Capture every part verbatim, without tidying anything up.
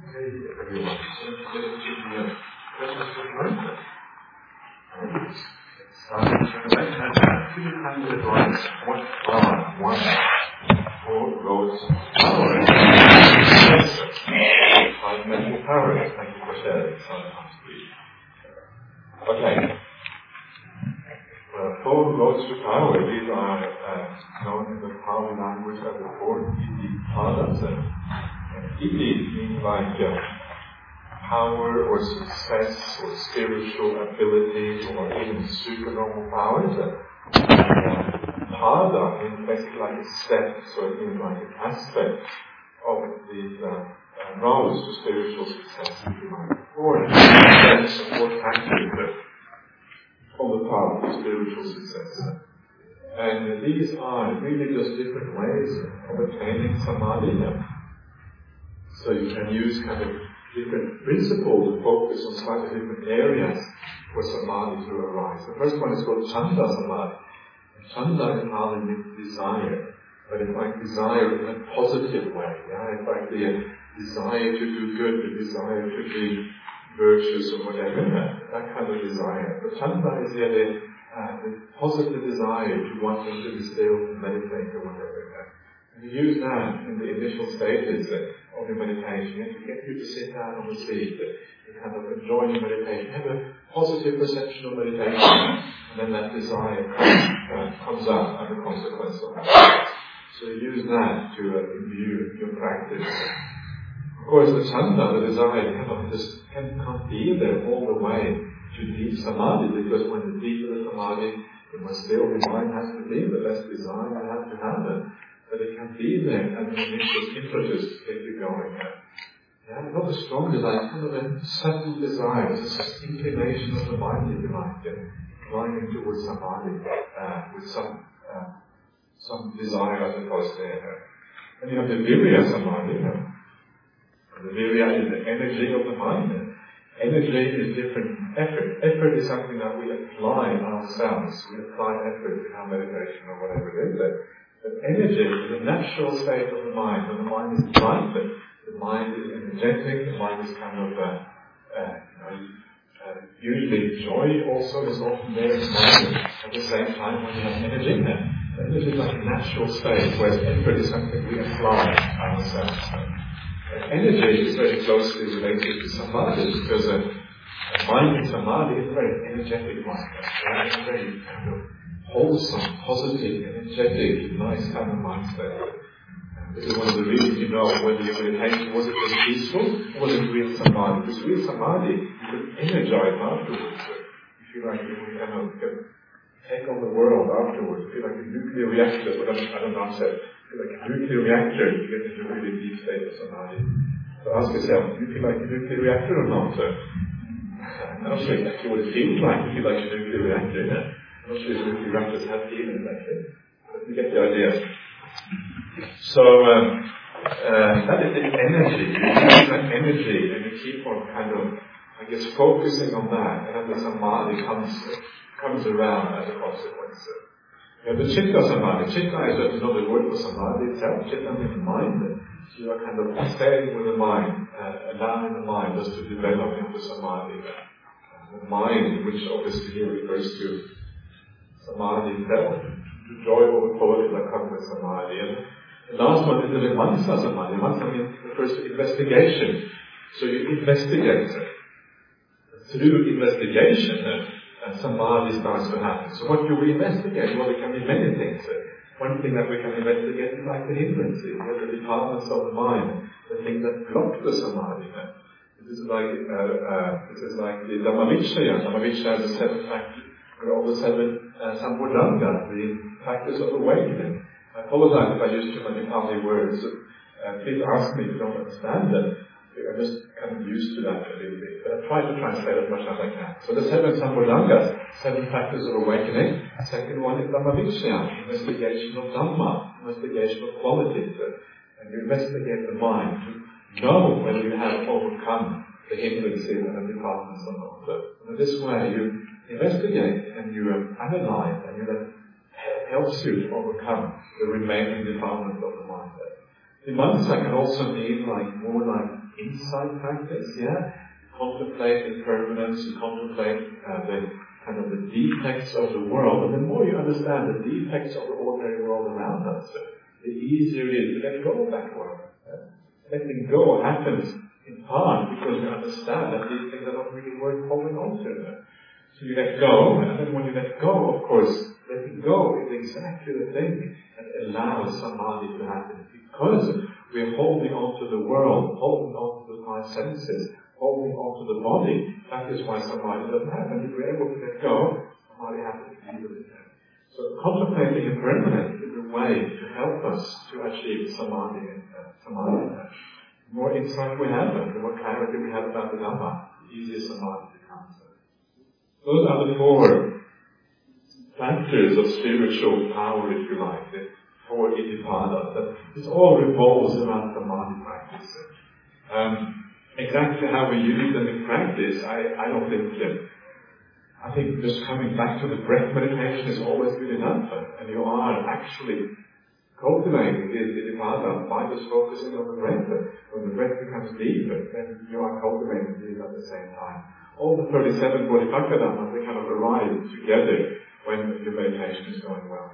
Okay, everyone. So let's get into the uh, questions for tonight. Let's start with the next one. Could you kindly advise what are one four roads power? Five mental powers. Thank you for sharing. Okay. Uh, four roads to power. These are uh, known in the Pali language as the four Iti padas. And Iti means like uh, power or success or spiritual ability or even supernormal powers. Uh, pada means basically like a step, so it means like an aspect of these uh, uh, roads to spiritual success, if you like. Four steps or four factors on the path to spiritual success. And these are really just different ways of attaining samadhi. So you can use kind of different principles to focus on slightly different areas for samadhi to arise. The first one is called chanda samadhi. And chanda in Pali means desire, but it's like desire in a positive way. Yeah? It's like the desire to do good, the desire to be virtues or whatever, that, that kind of desire. But chanda is really uh, the positive desire to want to be still and meditate or whatever. And you use that in the initial stages of your meditation to get you to sit down on the seat and kind of enjoy your meditation. Have a positive perception of meditation, and then that desire uh, comes up as a consequence of that. So you use that to uh, imbue your practice. Of course, the chanda, the desire, cannot just can, can't be there all the way to deep samadhi, because when the deeper the samadhi, the more still the mind has to be, the less desire you have to have it. But it can be there as an initial impetus to get you going. Yeah, not a strong desire, it's kind of a subtle desire, it's an inclination of the mind, if you like, inclining towards samadhi uh, with some uh, some desire, I suppose, there. And you have the virya samadhi, you know. The virya is the energy of the mind. Energy is different effort. Effort is something that we apply ourselves. We apply effort in our meditation or whatever it is. But energy is a natural state of the mind. When the mind is bright, the mind is energetic, the mind is kind of, uh, uh, you know, uh, usually joy also is often there in the mind. At the same time, when you have energy in there, energy is like a natural state, whereas effort is something we apply ourselves. Energy is very closely related to samadhi, because a, a mind in samadhi is a very energetic mind. It's a very kind of wholesome, positive, energetic, nice kind of mind state. And this is one of the reasons you know whether your meditation was it just peaceful or was it real samadhi. Because real samadhi, you could energize afterwards. You feel like you can kind of can take on the world afterwards. You feel like a nuclear reactor, but I don't know how to say it. Feel like a nuclear reactor, you get into a really deep state of samadhi. So ask yourself, do you feel like a nuclear reactor or not? I'm not sure exactly what it feels like to feel like a nuclear reactor. Yeah? I'm not sure if nuclear reactors have feelings actually, but you get the idea. So um, uh, that is the energy. You use that energy and you keep on kind of, I guess, focusing on that, and then the samadhi comes comes around as a consequence. Yeah, the chitta samadhi. Chitta is just another word for samadhi itself. Chitta means mind. So you are kind of staying with the mind, uh, allowing the mind just to develop into samadhi. Uh, the mind, which obviously here refers to samadhi itself, the joy overflowing that comes with samadhi. And the last one is the vimansa samadhi. Vimansa means refers to investigation. So you investigate. Through investigation, uh, and samadhi starts to happen. So what do we investigate? Well, it can be many things. One thing that we can investigate is like the hindrances, the departments of the mind, the things that block the samadhi. This is like uh, uh, this is like the Dhammavichaya. Dhammavichaya is the seven factors, or the seven uh, Sambodhanga, the factors of awakening. I apologize if I use too many Pali words. Uh, please ask me if you don't understand them. I'm just kind of used to that a little bit. But I try to translate as much as I can. So the seven Sambodhangas, seven factors of awakening. Second one is Dhammavichaya, investigation of Dhamma, investigation of qualities. And you investigate the mind to know whether you have overcome the hindrances and the departments or not. So in this way you investigate and you um, analyze, and you that helps you to overcome the remaining departments of the mind. Vimansa can also mean like more like insight practice, yeah? Contemplate impermanence, you contemplate uh, the kind of the defects of the world, and the more you understand the defects of the ordinary world around us, the easier it is to let go of that world. Yeah? Letting go happens in part because you understand that these things are not really worth holding on to. So you let go, and then when you let go, of course, letting go is exactly the thing that allows samadhi to happen. Because we're holding on to the world, holding on to the five senses, holding on to the body, that is why samadhi doesn't happen. If we're able to let go, samadhi happens easily. So contemplating impermanence is a way to help us to achieve samadhi. Uh, samadhi. The more insight we have, the more clarity we have about the Dhamma, the easier samadhi becomes. Those are the four factors of spiritual power, if you like, the four iddhipada. That it all revolves around samadhi practice. Um, exactly how we use them in practice, I, I don't think. Uh, I think just coming back to the breath meditation is always good enough, and you are actually cultivating the iddhipada by just focusing on the breath. When the breath becomes deeper, then you are cultivating these at the same time. All the thirty-seven bodhisattva dhammas, they kind of arrive together when your meditation is going well.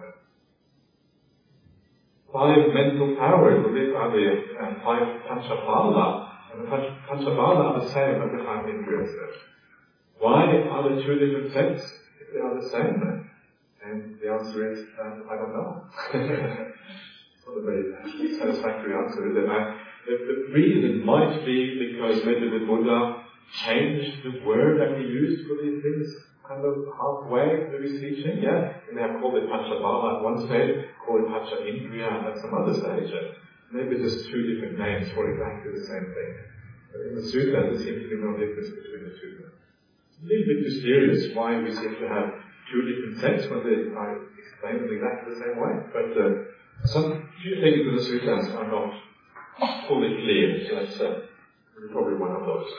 Five mental powers, so these are the uh, five panchapala, and the panchapala are the same as the five indriyas. Why are the two different sets if they are the same? And the answer is, um, I don't know. It's not a very satisfactory answer, is it? I, the, the reason might be because maybe the Buddha changed the word that he used for these things kind of halfway through his teaching, yeah? And they have called it Panchapala at one stage, called it Pancha Indriya at some other stage. Maybe just two different names for exactly the same thing. But in the Sutta, there seems to be no difference between the two. It's a little bit mysterious why we seem to have two different sets when they are explained in exactly the same way. But uh, some few things in the Suttas are not fully clear, so that's uh, probably one of those.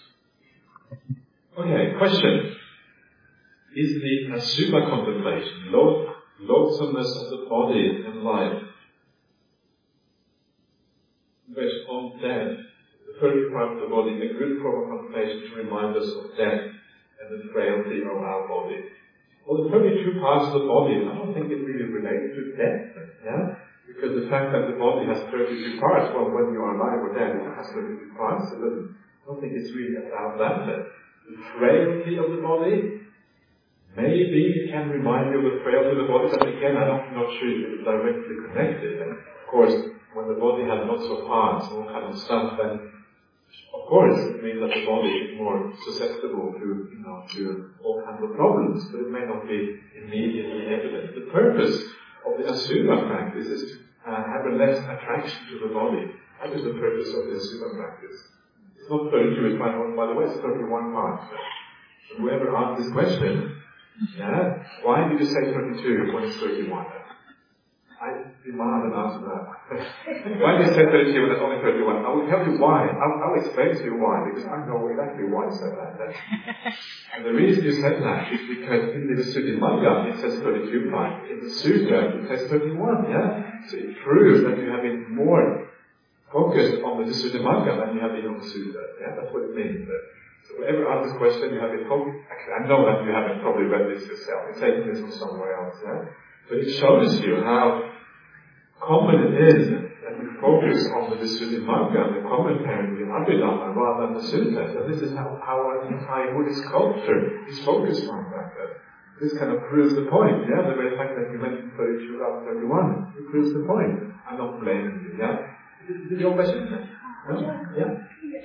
Okay, question. Is the asubha contemplation, loath, loathsomeness of the body and life, based on death, the thirty part of the body, a good form of contemplation to remind us of death and the frailty of our body? Well, the thirty-two parts of the body, I don't think it really relates to death, yeah? Because the fact that the body has thirty-two parts, well, when you are alive or dead, it has thirty-two parts, so I don't think it's really about that. The frailty of the body, maybe it can remind you of the frailty of the body, but again, I'm not sure if it's directly connected. And of course, when the body has lots of parts and all kind of stuff, then of course it means that the body is more susceptible to, you know, to all kinds of problems, but it may not be immediately evident. The purpose of the asubha practice is to uh, have a less attraction to the body. That is the purpose of the asubha practice. It's not thirty-two, it's by, by the way, it's thirty-one parts. So whoever asked this question, yeah, why did you say thirty-two when it's thirty-one? I demand an answer to that. Why did you say thirty-two when it's only thirty-one? I will tell you why. I'll, I'll explain to you why, because I know exactly why I said that. And the reason you said that is because in the Visuddhimagga it says thirty-two parts. In the Sutta it says thirty-one, yeah? So it proves that you have been more focused on the Visuddhimagga than you have been on the Sutta. Yeah, that's what it means. So whoever asked this question, you have been focused. Actually, I know that you haven't probably read this yourself. You're taking this from somewhere else, yeah? But it shows you how common it is that we focus on the Visuddhimagga, the commentary, the Abhidhamma, rather than the Sutta. So this is how, how our entire Buddhist culture is focused on that. This kind of proves the point, yeah? The very fact that you mentioned thirty-two out of thirty-one, it proves the point. I'm not blaming you, yeah? Is your question? No? Yeah?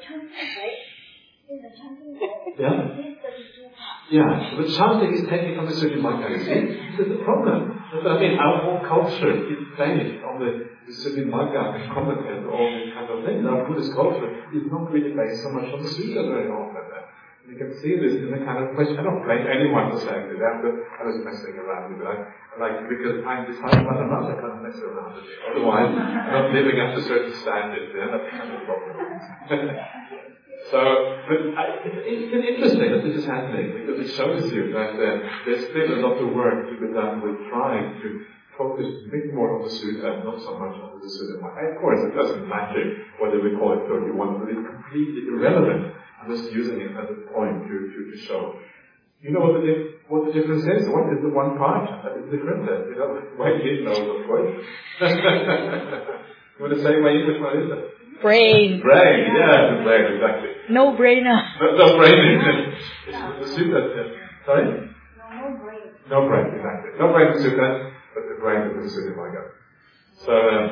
Yeah? Yeah, so the chanting is taken from the Visuddhimagga. You see, this is the problem. I mean, our whole culture is based on the Visuddhimagga and commentary and all these kind of things. Our Buddhist culture is not really based so much on the Sutta very often. You can see this in the kind of question. I don't blame anyone for saying this. I was messing around with it. I, like, because I'm deciding whether or not I can't mess around with it. Otherwise, I'm not living up to certain standards. Yeah? That's kind of the problem. So, but I, it's, it's interesting that this is happening because it shows you that uh, there's still a lot of work to be done with trying to focus a bit more on the sutta, not so much on the sutta. Of course, it doesn't matter whether we call it thirty-one, but it's completely irrelevant. I'm just using it as a point to, to, to show. You know what the, what the difference is? What is the one part that is different? You know, Wayne knows, of course. You want to say, Wayne, which one is it? Brain. Brain, yeah, the brain, exactly. No brainer. No, no brain. It's the sutta. Sorry? No brain. No brain, exactly. No brain in sutta, but the brain is in sutta, my God. So, um,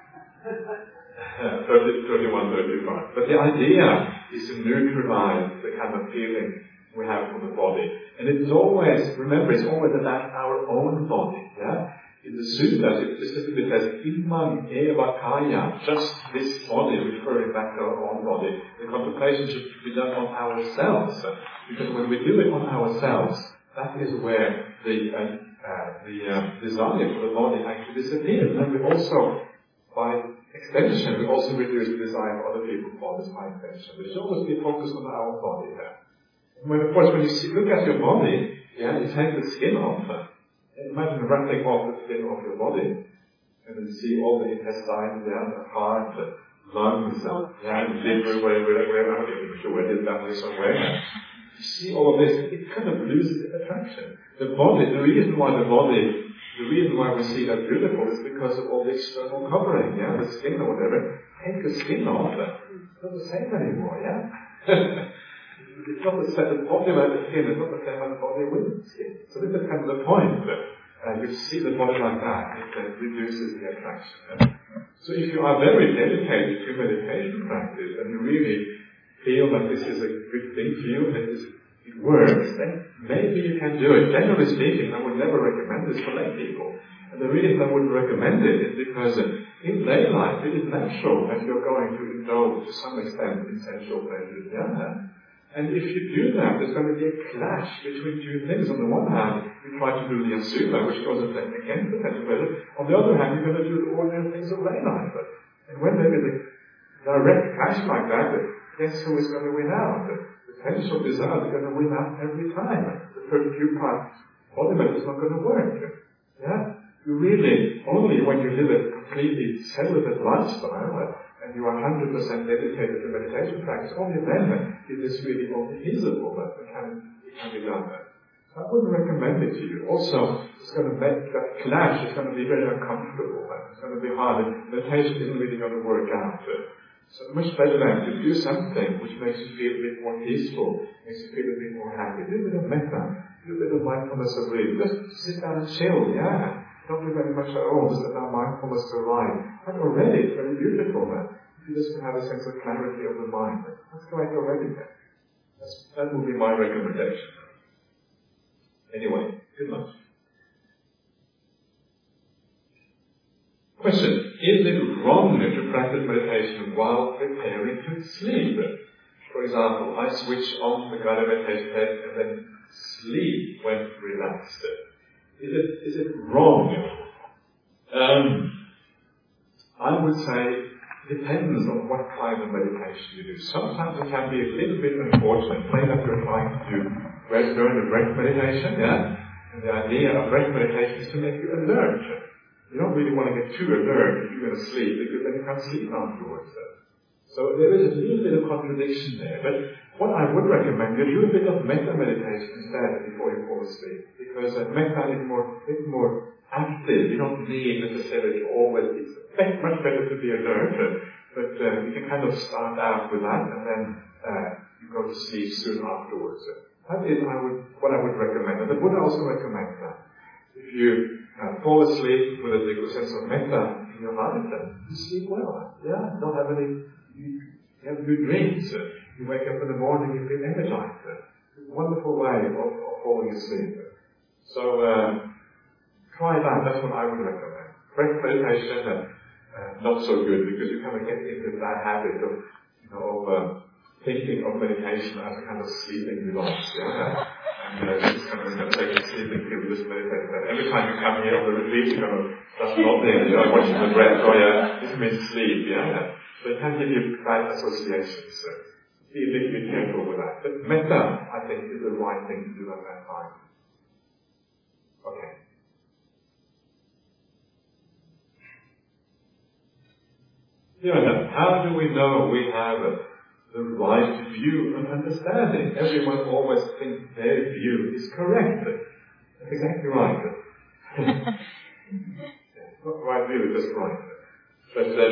thirty, thirty-one, thirty-five. But the idea is to neutralize the kind of feeling we have for the body. And it's always, remember, it's always about our own body, yeah? In the sutta, it specifically says, Imam eva kaya, just this body, referring back to our own body. The contemplation should be done on ourselves. Because when we do it on ourselves, that is where the, uh, uh, the uh, desire for the body actually disappears. And we also, by extension, we also reduce the desire for other people's bodies by extension. We should always be focused on our body here. When, of course, when you see, look at your body, yeah, you take the skin off. Imagine ripping off the skin off your body, and then see all the intestines there, the heart, the lungs, and yeah, the liver, wherever, wherever, I'm not even sure where it is down there somewhere. You see all of this, it kind of loses its attraction. The body, the reason why the body, the reason why we see that beautiful is because of all the external covering, yeah, the skin or whatever. Take the skin off, it's not the same anymore, yeah? It's not the same, the body like the skin is not the same as the body with the skin. So this is kind of the point. Uh, you see the body like that, it uh, reduces the attraction. Yeah? So if you are very dedicated to meditation practice and you really feel that this is a good thing for you, that is, it works, then maybe you can do it. Generally speaking, I would never recommend this for lay people. And the reason I wouldn't recommend it is because uh, in lay life it is natural that you're going to indulge to some extent in sensual pleasures. Yeah? And if you do that, there's going to be a clash between two things. On the one hand, you try to do the asura, which goes against the sensual pleasure. On the other hand, you're going to do the ordinary things of lay life. And when there is a direct clash like that, guess who is going to win out? The sensual desire is going to win out every time. The preoccupied embodiment is not going to work. Yeah? You really, only when you live a completely celibate lifestyle, and you are one hundred percent dedicated to meditation practice, only then is this really only feasible that it can, it can be done. So I wouldn't recommend it to you. Also, it's going to make that clash, it's going to be very uncomfortable, it's going to be hard, meditation isn't really going to work out. So much better than to do something which makes you feel a bit more peaceful, makes you feel a bit more happy. Do a bit of metta, do a bit of mindfulness of breathing, just sit down and chill, yeah. Don't do very much at all, just allow mindfulness to arrive. And already, it's very beautiful then. If you just can have a sense of clarity of the mind, that's great already then. That's, that would be my recommendation. Anyway, good luck. Question. Is it wrong to practice meditation while preparing to sleep? For example, I switch on the guided meditation test and then sleep when relaxed. Is it, is it wrong? Um, I would say it depends on what kind of meditation you do. Sometimes it can be a little bit unfortunate. Say that you're trying to learn the breath meditation, yeah? And the idea of breath meditation is to make you alert. You don't really want to get too alert if you're going to sleep, because then you can't sleep afterwards. So there is a little bit of contradiction there. But what I would recommend, you do a bit of metta meditation instead before you fall asleep. Because uh, metta is more, bit more active. You don't need necessarily always, it's much better to be alert. But uh, you can kind of start out with that and then uh, you go to sleep soon afterwards. That is I would, what I would recommend. And the Buddha also recommends that. If you uh, fall asleep with a deep sense of metta in your life, then you sleep well. Yeah, don't have any, you, you have good dreams. You wake up in the morning, you feel energized. It's a wonderful way of, of falling asleep. So, uh, try that. That's what I would recommend. Breath meditation, uh, uh, not so good because you kind of get into that habit of, you know, of uh, thinking of meditation as a kind of sleeping device. Yeah? And uh, this is kind of going to take a sleeping pill, just meditate. And every time you come here on the retreat, you're going to start nodding, you know, watching the breath. Oh yeah, this means sleep. Yeah. So it can give you bad associations. So be a little bit careful with that. But metta, I think, is the right thing to do at that time. Okay. Yeah, how do we know we have uh, the right view and understanding? Everyone always thinks their view is correct. That's exactly right. Not right view, just right. But uh,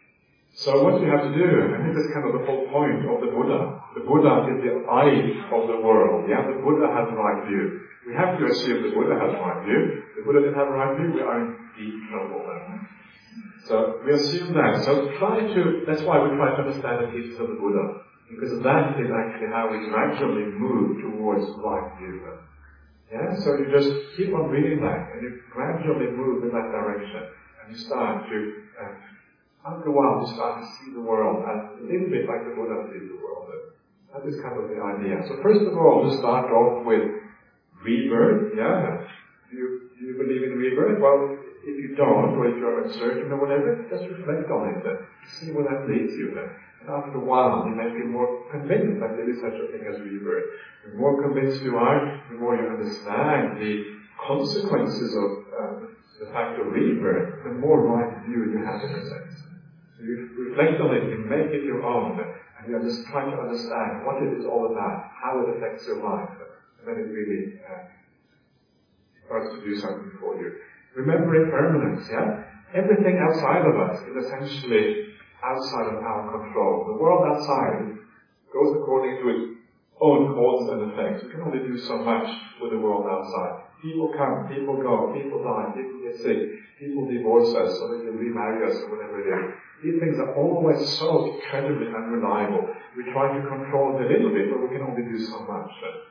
so what you have to do, and this is kind of the whole point of the Buddha. The Buddha is the eye of the world. Yeah, the Buddha has the right view. We have to assume the Buddha has the right view. If the Buddha didn't have the right view, we are in deep trouble then. So we assume that. So try to, that's why we try to understand the teachings of the Buddha. Because that is actually how we gradually move towards the right view. Yeah, so you just keep on reading that, and you gradually move in that direction. And you start to, uh, after a while, you start to see the world as a little bit like the Buddha sees the world. That is kind of the idea. So first of all, to start off with rebirth, yeah. Do you, do you believe in rebirth? Well, if you don't, or if you're uncertain or whatever, just reflect on it and see where that leads you. And after a while, you may be more convinced that there is such a thing as rebirth. The more convinced you are, the more you understand the consequences of uh, the fact of rebirth, the more right view you have in a sense. So you reflect on it, you make it your own, and you're just trying to understand what it is all about, how it affects your life, and then it really uh, starts to do something for you. Remember impermanence, yeah? Everything outside of us is essentially outside of our control. The world outside goes according to its own causes and effects. We can only do so much with the world outside. People come, people go, people die, people get sick, people divorce us, or they remarry us, or whatever it is. These things are always so incredibly unreliable. We try to control it a little bit, but we can only do so much.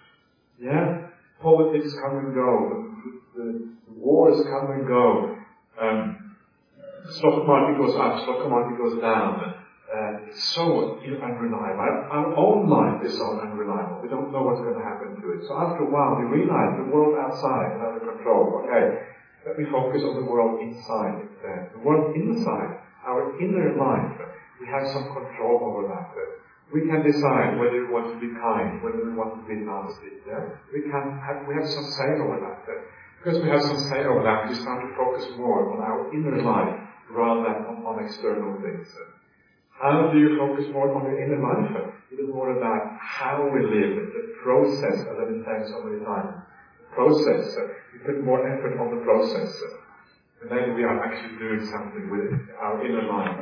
Yeah? Politics come and go. The, the wars come and go. Um, stock market goes up, stock market goes down. Uh, it's so unreliable. Our, our own life is so unreliable. We don't know what's going to happen to it. So after a while, we realize the world outside is under control. Okay, let me focus on the world inside instead. The world inside, our inner life, we have some control over that. We can decide whether we want to be kind, whether we want to be nasty. Yeah? We can have, we have some say over that. Because we have some say over that, we start to focus more on our inner life rather than on, on external things. How do you focus more on your inner life? It is more about how we live, the process, as I've been saying so many times. Process. We put more effort on the process. And then we are actually doing something with it, our inner life.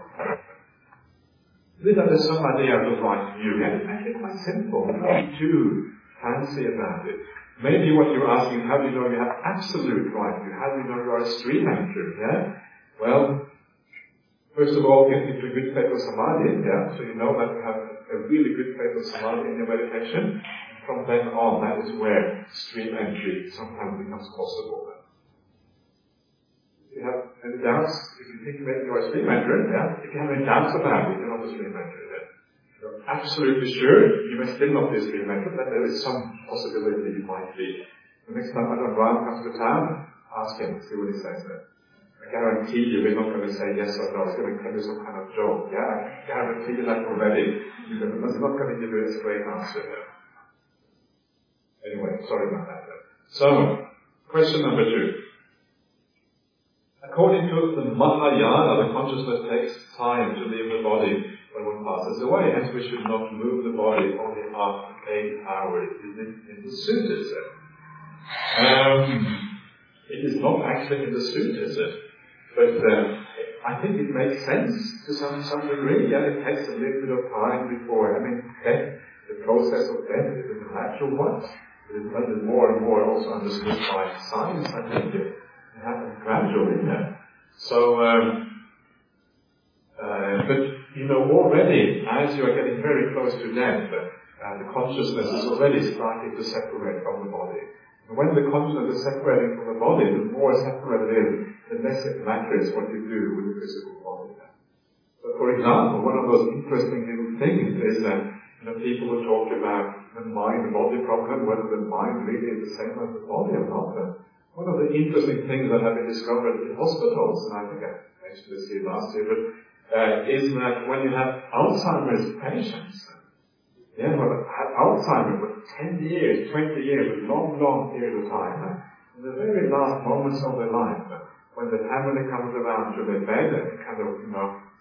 This is some idea of the right view. Yeah, it's actually quite simple. Not too fancy about it. Maybe what you're asking, how do you know you have absolute right view? How do you know you are a stream entry? Yeah? Well, first of all, get into a good state of samadhi, yeah? So you know that you have a really good state of samadhi in your meditation. And from then on, that is where stream entry sometimes becomes possible. If you have any doubts, if you think maybe you're a stream entry, yeah? If you have any doubts about it, you're not a stream entry then. You're absolutely sure you may still not be a stream entry, but there is some possibility you might be. The next time Ajahn Brahm comes to town, ask him, see what he says there. I guarantee you we're not going to say yes or no. It's going to tell you some kind of joke. Yeah, I guarantee you that already. It's not going to give you a straight answer here. Anyway, sorry about that. So, question number two. According to the Mahayana, the consciousness takes time to leave the body when one passes away. Hence, we should not move the body only after eight hours. Is it in the suttas? Um, it is not actually in the suttas. But uh, I think it makes sense to some, some degree. Yeah, it takes a little bit of time before. I mean, death, the process of death is a natural one. It is more and more also understood by science, I think. It happens gradually. Yeah. So, um, uh, but you know, already as you are getting very close to death, uh, the consciousness is already starting to separate from the body. And when the consciousness is separating from the body, the more separated it is, the less it matters what you do with the physical body. So, for example, one of those interesting little things is that you know, people will talk about the mind-body problem, whether the mind really is the same as the body or not. One of the interesting things that have been discovered in hospitals, and I think I mentioned this here last year, but uh, is that when you have Alzheimer's patients, yeah, who have had Alzheimer's for ten years, twenty years, a long, long period of time, in the very last moments of their life, when the family comes around to their bed and kind of, you know,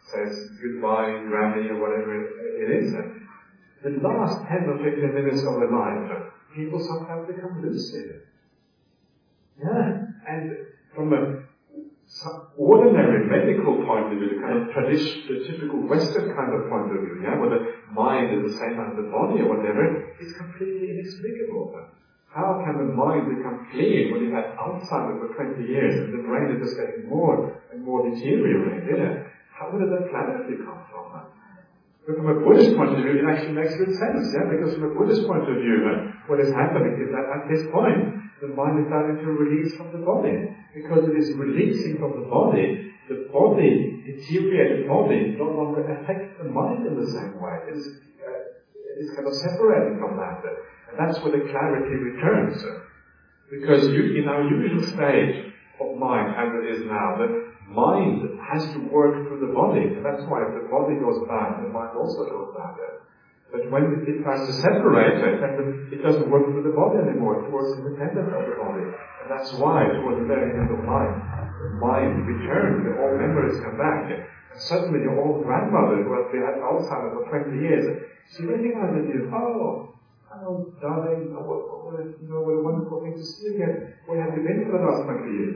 says goodbye, Grammy, or whatever it is. The last ten or fifteen minutes of their life, people sometimes become lucid. Yeah, and from a ordinary medical point of view, the kind of traditional, the typical Western kind of point of view, yeah, where the mind is the same as the body or whatever, is completely inexplicable. How can the mind become clear when you've had Alzheimer's for twenty years and the brain is just getting more and more deteriorated? Yeah? How did that clarity come from? But from a Buddhist point of view, it actually makes good sense, yeah? Because from a Buddhist point of view, uh, what is happening is that at this point, the mind is starting to release from the body. Because it is releasing from the body, the body, deteriorated body, no longer affects the mind in the same way. It is, uh, it is kind of separated from that. And that's where the clarity returns. Because you, in our usual state of mind, as it is now, the mind has to work through the body. And that's why if the body goes bad, the mind also goes bad. But when it tries to separate it, then it doesn't work through the body anymore. It works independent of the body. And that's why, towards the very end of life, the mind returns, the old memories come back. And suddenly your old grandmother, who has been at Alzheimer's for twenty years, she recognizes you. Oh, hello, darling. Oh, what, what, you know, what a wonderful thing to see you again. Where have you been for the last twenty years?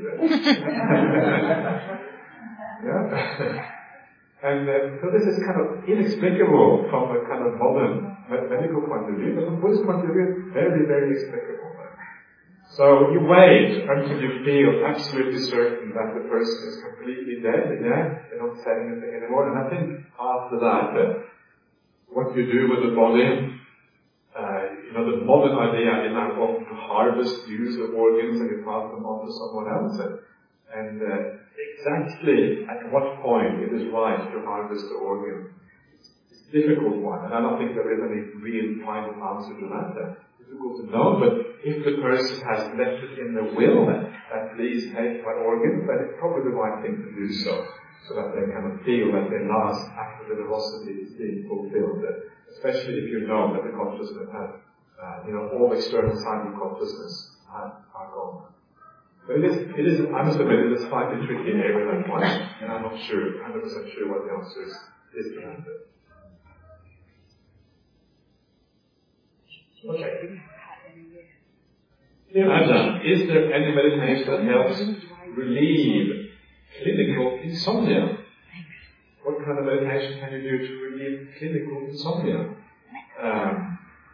Yeah. And uh, so this is kind of inexplicable from a kind of modern medical point of view, but from Buddhist point of view, it's very, very explicable. So you wait until you feel absolutely certain that the person is completely dead, yeah? They're not saying anything anymore. And I think after that, uh, what you do with the body, uh, you know, the modern idea is now often to harvest, use the organs and you pass them on to someone else. And uh, exactly at what point it is right to harvest the organ, it's a difficult one, and I don't think there is any real final answer to that. It's difficult to know, but if the person has left it in the will that please take my organs, then it's probably the right thing to do so, so that they kind of feel that their last act of generosity is being fulfilled, especially if you know that the consciousness has, uh, you know, all external signs of consciousness are, are gone. But it is, it is, I must admit, it is a slightly tricky area, that one, and I'm not sure, one hundred percent sure what the answer is, is to that. Okay. Dear Ajahn, is there any meditation that helps relieve clinical insomnia? What kind of meditation can you do to relieve clinical insomnia? Um,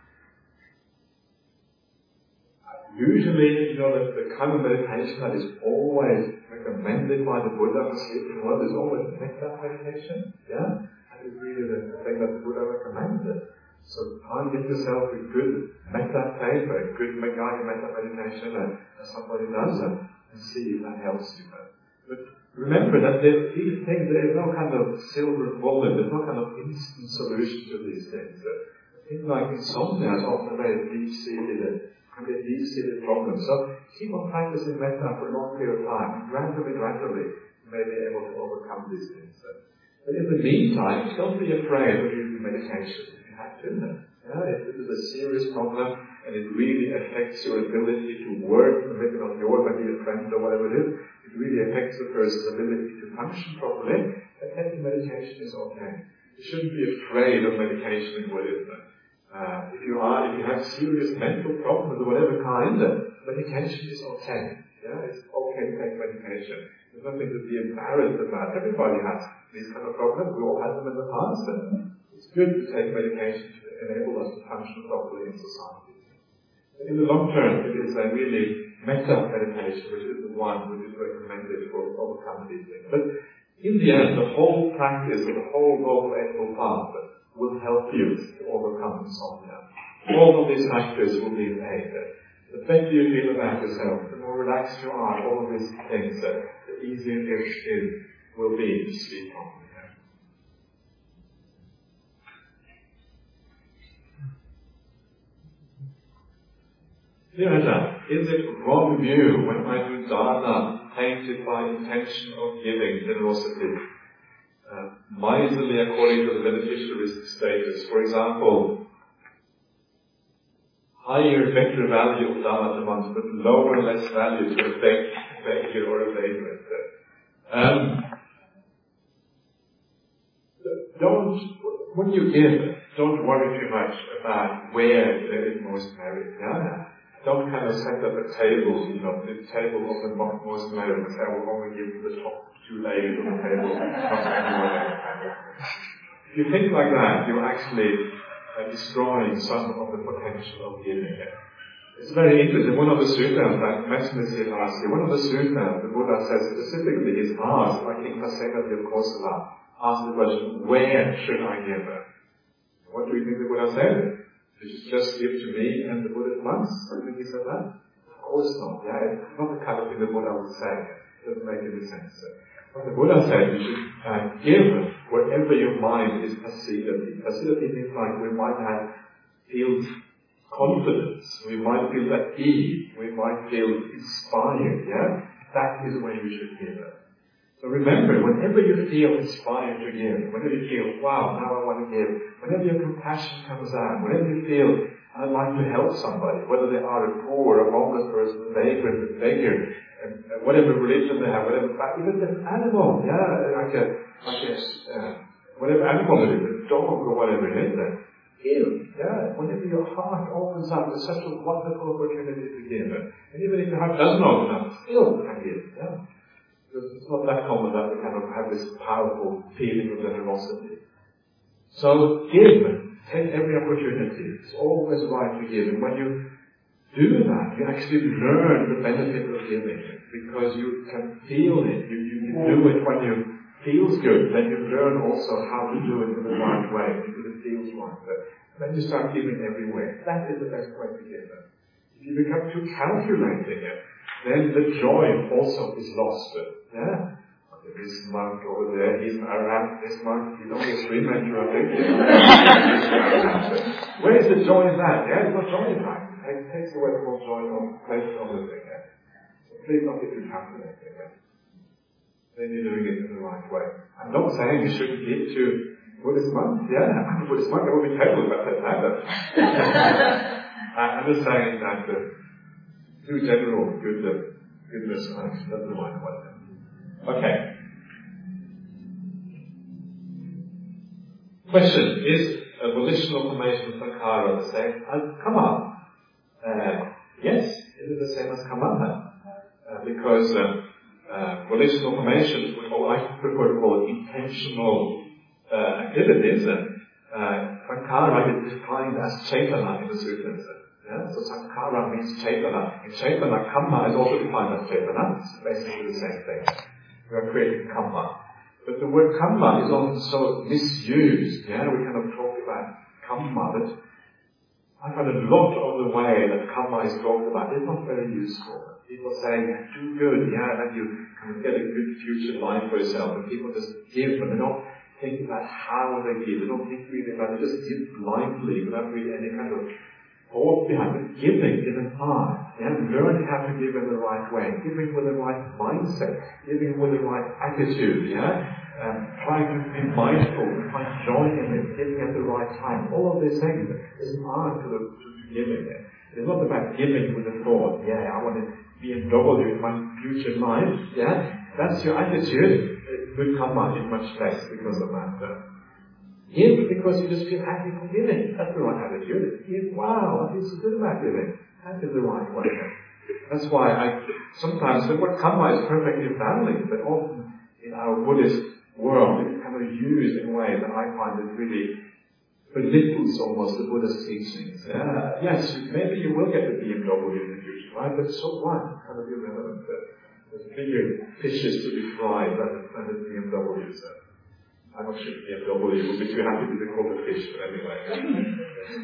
Usually, you know, the, the kind of meditation that is always recommended by the Buddha for sleeping well is always metta meditation. Yeah? That is really the thing that the Buddha recommended. So try and get yourself a good metta state, a good guided metta meditation that, that somebody does, and see if that helps you. But remember that there, these things, there is no kind of silver bullet, there's no kind of instant solution to these things. Things like insomnia is often very deep-seated, can be a deep-seated problem. So keep on practicing metta for a long period of time. Gradually, gradually, you may be able to overcome these things. But in the meantime, don't be afraid of using meditation if you have to. Yeah, if it is a serious problem and it really affects your ability to work, maybe not yours, maybe a friend or whatever it is, it really affects the person's ability to function properly, then taking meditation is okay. You shouldn't be afraid of medication in Buddhism. Uh, if you are, if you have serious mental problems of whatever kind, meditation is okay. Yeah, it's okay to take medication. There's nothing to be embarrassed about. Everybody has these kind of problems. We all had them in the past. And it's good to take medication to enable us to function properly in society. But in the long term, it is a really metta meditation, which is the one which is recommended for overcoming these things. But in the end, the whole practice, the whole Noble Eightfold Path will help you to overcome insomnia. All of these factors will be in aid. The better you feel about yourself, the more relaxed you are, all of these things, uh, the easier it is, will be to sleep on. Dear Ajahn, is it wrong view when I do dana tainted by intention of giving, generosity? Uh, miserly according to the beneficiary's status. For example, higher, better value of dana demands, but lower, less value to a beggar or a vagrant. Um, don't, when you give, don't worry too much about where there is most merit. Yeah? Don't kind of set up a table, you know, the table of the most merit and say, I will only give to the top two layers of the table, not anyone else. If you think like that, you're actually uh, destroying some of the potential of giving. It's very interesting. One of the sutras, I mentioned this here last year, one of the sutras, the Buddha says specifically, is asked, I think Vasavati of Kosala, asked the question, where should I give? What do you think the Buddha said? Did you just give to me and the Buddhist monks? I think he said that. Of course not. Yeah, it's not the kind of thing the Buddha would say. It doesn't make any sense. What the Buddha said, you should uh, give wherever your mind is pacidity. Pacidity means like we might have feel confidence, we might feel at ease, we might feel inspired. Yeah, that is where you should give. So remember, whenever you feel inspired to give, whenever you feel, wow, now I want to give, whenever your compassion comes out, whenever you feel, I'd like to help somebody, whether they are a poor, a homeless person, a vagrant, a beggar, and whatever religion they have, whatever, even an animal, yeah, like a, like a, uh, whatever animal it is, a dog or whatever it is, then give, yeah, whenever your heart opens up, it's such a wonderful opportunity to give. And even if your heart doesn't open up, still can give, yeah. It's not that common that we kind of have this powerful feeling of generosity. So give, take every opportunity. It's always right to give. And when you do that, you actually learn the benefit of giving because you can feel it. You, you, you do it when you feels good. Then you learn also how to do it in the right way because it feels right. But then you start giving everywhere. That is the best way to give. If you become too calculating it, then the joy also is lost. Yeah? Okay, this monk over there, he's around this monk, he's only a three measure, I think. Where is the joy in that? Yeah, there's no joy in that. It takes away the whole joy from place on the thing. Yeah? So please don't get too calculating. Yeah? Then you're doing it in the right way. I'm not saying you shouldn't give to Buddhist monks. Yeah, I'm a Buddhist monk, I will be terrible about that either. I'm just saying that uh, do general good, uh, goodness, that's the right way. Okay. Question, is a volitional formation of sankhara the same as kamma? Uh, yes, it is the same as kamma. Uh, because uh, uh, volitional formations, or I prefer to call it intentional uh, activities, uh, sankhara is defined as chaitana in the sutras. Yeah? So sankhara means chaitana. In chaitana, kamma is also defined as chaitana. It's basically the same thing. We are creating kamma. But the word kamma is often so misused. Yeah? We kind of talk about kamma, but I find a lot of the way that kamma is talked about is not very useful. People say, do good, yeah, and you kind of get a good future life for yourself. And people just give, but they don't think about how they give. They don't think really about it. They just give blindly without really any kind of thought behind it. Giving is an art. Yeah? Learning how to give in the right way. Giving with the right mindset. Giving with the right attitude. Yeah? Um, trying to be mindful and find joy in it. Giving at the right time. All of these things is an art to, the, to, to giving it. It's not about giving with a thought. Yeah, I want to be a W in my future life. Yeah? That's your attitude. It will come out in much less because of that. Give because you just feel happy for giving. That's the right attitude. Give, wow, I feel so good about giving. That is the right way. That's why I sometimes the word kamma is perfectly valid, but often in our Buddhist world it's kind of used in a way that I find it really belittles almost the Buddhist teachings. Yeah, yes, maybe you will get the B M W in the future, right? But so what? It's kind of irrelevant. There's bigger fishes to be fried than, than the B M W. So. I'm not sure B M W would be too happy to be called a fish, but anyway.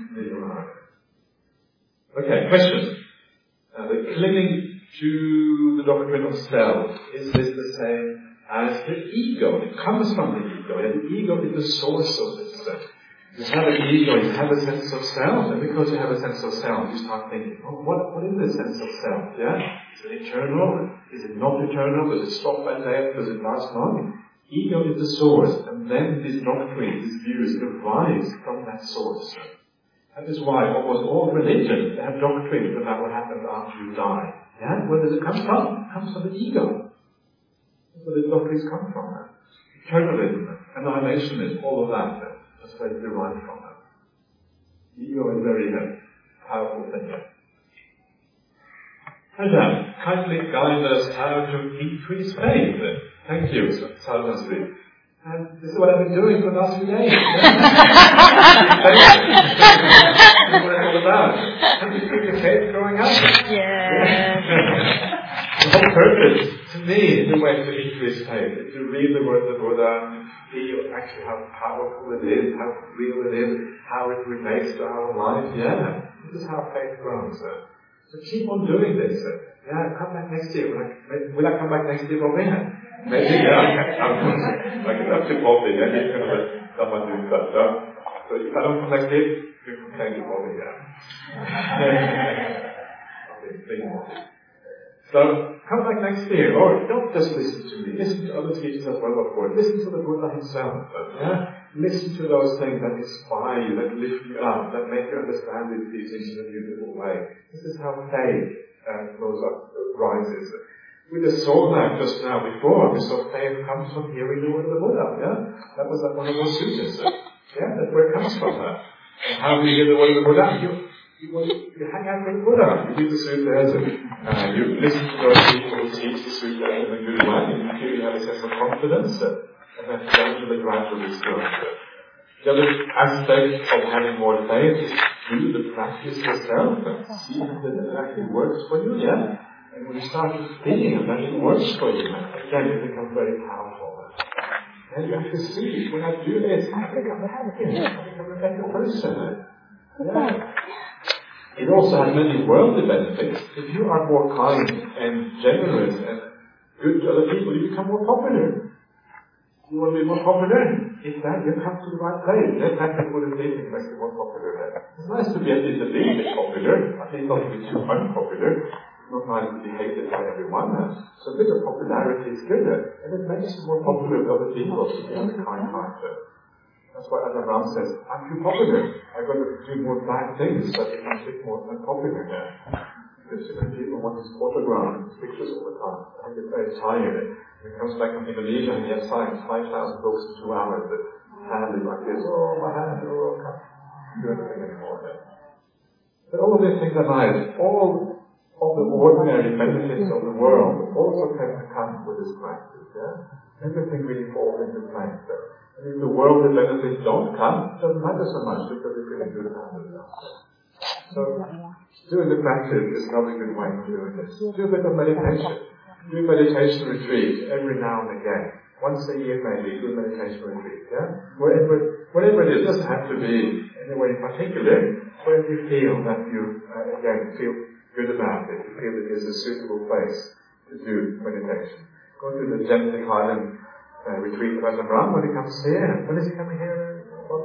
Okay, question. Uh, the clinging to the doctrine of self, is this the same as the ego? It comes from the ego, and the ego is the source of this. You have an ego, you have a sense of self, and because you have a sense of self, you start thinking, oh, what, what is this sense of self? Yeah? Is it eternal? Is it not eternal? Does it stop at death? Does it last long? Ego is the source, and then these doctrines, these views arise from that source. That is why almost all religions have doctrines about what happens after you die. Yeah? Where does it come from? It comes from the ego. That's where the doctrines come from. Eternalism, annihilation, all of that. Uh, that's where it's derived from. Uh. Ego is very uh, powerful thing. And uh, kindly guide us how to increase faith. Thank you, Salmasri. And this is what I've been doing for the last few days. This is what it's all about. And to keep your faith growing up. Yes. The whole purpose, to me, the way to increase faith is to read the words of Buddha and feel actually how powerful it is, how real it is, how it relates to our life. Yeah, this is how faith grows. Uh. So keep on doing this. Uh. Yeah, come back next year. Will I, will I come back next year from here? Maybe, yeah. I'm like, that's your fault, yeah. You're going to let someone do stuff. So, so if I don't come next year, you complain to me, yeah. Okay, think about it. So, come back next year, or don't just listen to me, listen to other teachers as well, of course. Listen to the Buddha himself, yeah? Listen to those things that inspire you, that lift you up, that make you understand these teachings in a beautiful way. This is how faith uh, grows up, uh, rises. We just saw that just now before. We saw faith comes from hearing the word of the Buddha, yeah? That was like one of those sutras, uh, yeah? That's where it comes from, uh. And how do you hear the word of the Buddha? You, You, you hang out with the Buddha, you read the sutras, uh, you listen to those people who teach the sutras in a good way, and you feel you have a sense of confidence, uh, and then gradually, gradually grows. The other aspect of having more faith is do the practice yourself, and see that it actually works for you, yeah? And when you start to feel that it works for you, then it becomes very powerful. And you actually see, when I do this, I become happy, I become a better person. Yeah. It also has many worldly benefits. If you are more kind and generous and good to other people, you become more popular. You want to be more popular? If that, you come to the right place. That's actually what it is, it makes you more popular. It's nice to be at least a little bit popular, at least not to be too unpopular. It's not nice to be hated by everyone. So a bit of popularity is good, and it makes you more popular with other people to be on the kind heart. That's why Ajahn Brahm says, I'm too popular. I've got to do more bad things so that I'm a bit more unpopular here. Because you know, people want his autograph, his pictures all the time. I get very tired. When he comes back from Indonesia and he has signed five thousand books in two hours. The hand is like this, oh, my hand, oh, I can't do anything anymore. But all of these things are nice. All of the ordinary benefits of the world also can come with this practice. Yeah? Everything really falls into place. And if the worldly benefits don't come, it doesn't matter so much because it's really good about it. So, doing the practice is not a good way of doing this. Do a bit of meditation. Do a meditation retreat every now and again. Once a year maybe, do a meditation retreat. Yeah? Wherever, wherever it is, it doesn't have to be anywhere in particular. Wherever you feel that you, uh, again, feel good about it, you feel it is a suitable place to do meditation. Go to the Gentle Highland uh, retreat of Ajahn Brahm when he comes here. When is he coming here?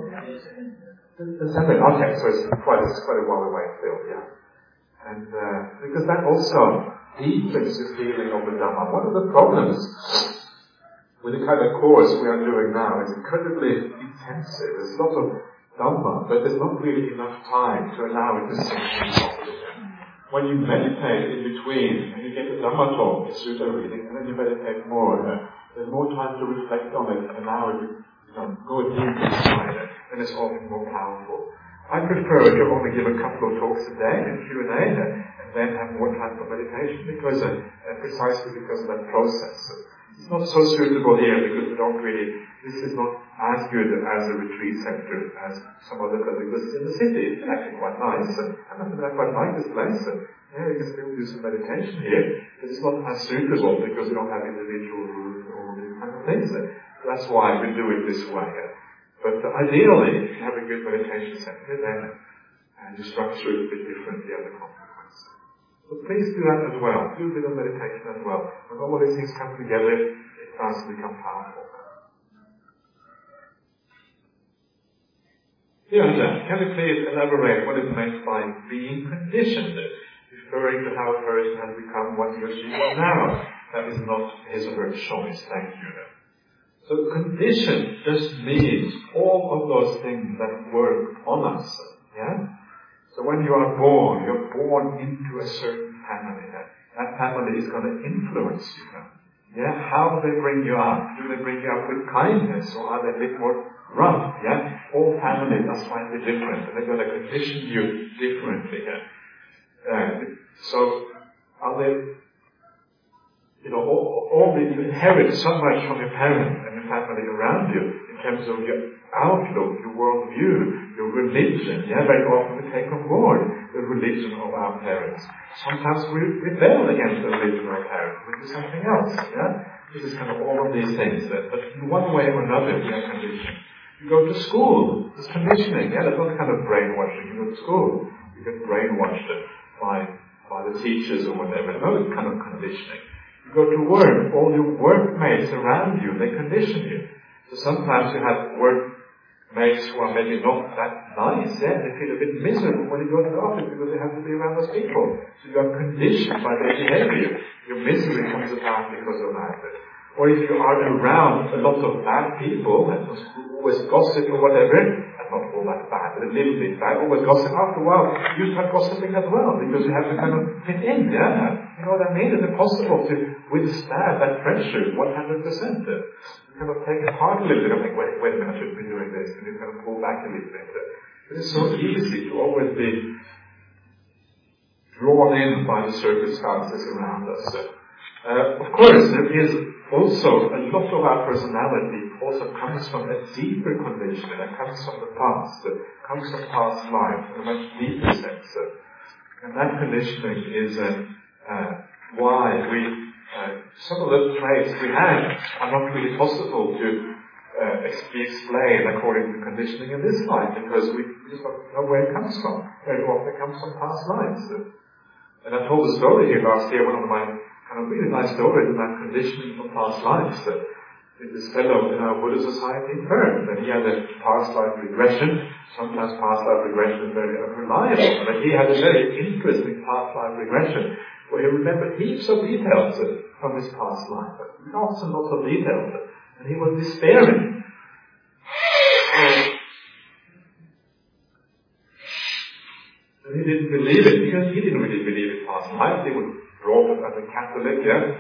December. Okay, so it's quite, it's quite a while away still, yeah. And uh, because that also deepens the feeling of the Dhamma. One of the problems with the kind of course we are doing now is incredibly intensive. There's a lot of Dhamma, but there's not really enough time to allow it to sink in properly. When you meditate in between, and you get the Dhamma talk, the Sutta reading, and then you meditate more, uh, there's more time to reflect on it and allow it to you know, go deep inside it, and it's often more powerful. I prefer to only give a couple of talks a day in Q and A, and then have more time for meditation, because uh, uh, precisely because of that process. It's not so suitable here because we don't really, this is not as good as a retreat center as some other places in the city. It's actually quite nice, and I quite like this place. And, yeah, you can still do some meditation here, but it's not as suitable because we don't have individual rooms and all these kind of things. So that's why we do it this way. But uh, ideally, if you have a good meditation center, then uh, you structure it a bit differently as a consequence. So please do that as well. Do a bit of meditation as well. When all of these things come together, it starts to become powerful. Yeah, can you please elaborate what is meant by being conditioned, referring to how a person has become what he or she is now? That is not his or her choice. Thank you. So condition just means all of those things that work on us. Yeah? So when you are born, you're born into a certain family. That family is going to influence you. Yeah, how do they bring you up? Do they bring you up with kindness, or are they a bit more rough? Yeah, all families are slightly different, and they're going to condition you differently. Yeah? Uh, so, are they, you know, all, all the, you inherit so much from your parents and your family around you in terms of your outlook, your worldview, your religion. Yeah, very often we take on board the religion of our parents. Sometimes we rebel against the religion of our parents. We do something else. Yeah, this is kind of all of these things. That, but in one way or another, we are conditioned. You go to school. There's conditioning. Yeah, there's not kind of brainwashing. You go to school. You get brainwashed by by the teachers or whatever. No kind of conditioning. You go to work. All your workmates around you, they condition you. So sometimes you have workmates who are maybe not that nice, yeah? They feel a bit miserable when you go to the office because they have to be around those people. So you are conditioned by their behavior. Your misery comes about because of that. Or if you are around a lot of bad people, and who always gossip or whatever, and not all that bad, but a little bit bad, always gossip, after a while you start gossiping as well, because you have to kind of fit in, yeah? You know what I mean? It's impossible to withstand that pressure one hundred percent. You kind of take it hard a little bit, and think, wait, wait a minute, I shouldn't be doing this, and you kind of pull back a little bit. It is so easy to always be drawn in by the circumstances around us. Uh, of course, there is also a lot of our personality also comes from a deeper condition, that comes from the past, that comes from past life, in a much deeper sense. And that conditioning is uh, uh, why we, uh, some of the traits we have are not really possible to uh, be explained according to conditioning in this life, because we just don't know where it comes from. Very often it comes from past lives. And I told a story here last year, one of my kind of really nice stories about conditioning from past lives. Uh, this fellow in our Buddha Society in Perth, and he had a past life regression. Sometimes past life regression is very unreliable, but he had a very interesting past life regression where he remembered heaps of details uh, from his past life, but lots and lots of details, uh, and he was despairing. And he didn't believe it, because he didn't really believe in past life. He was brought up as a Catholic, yeah.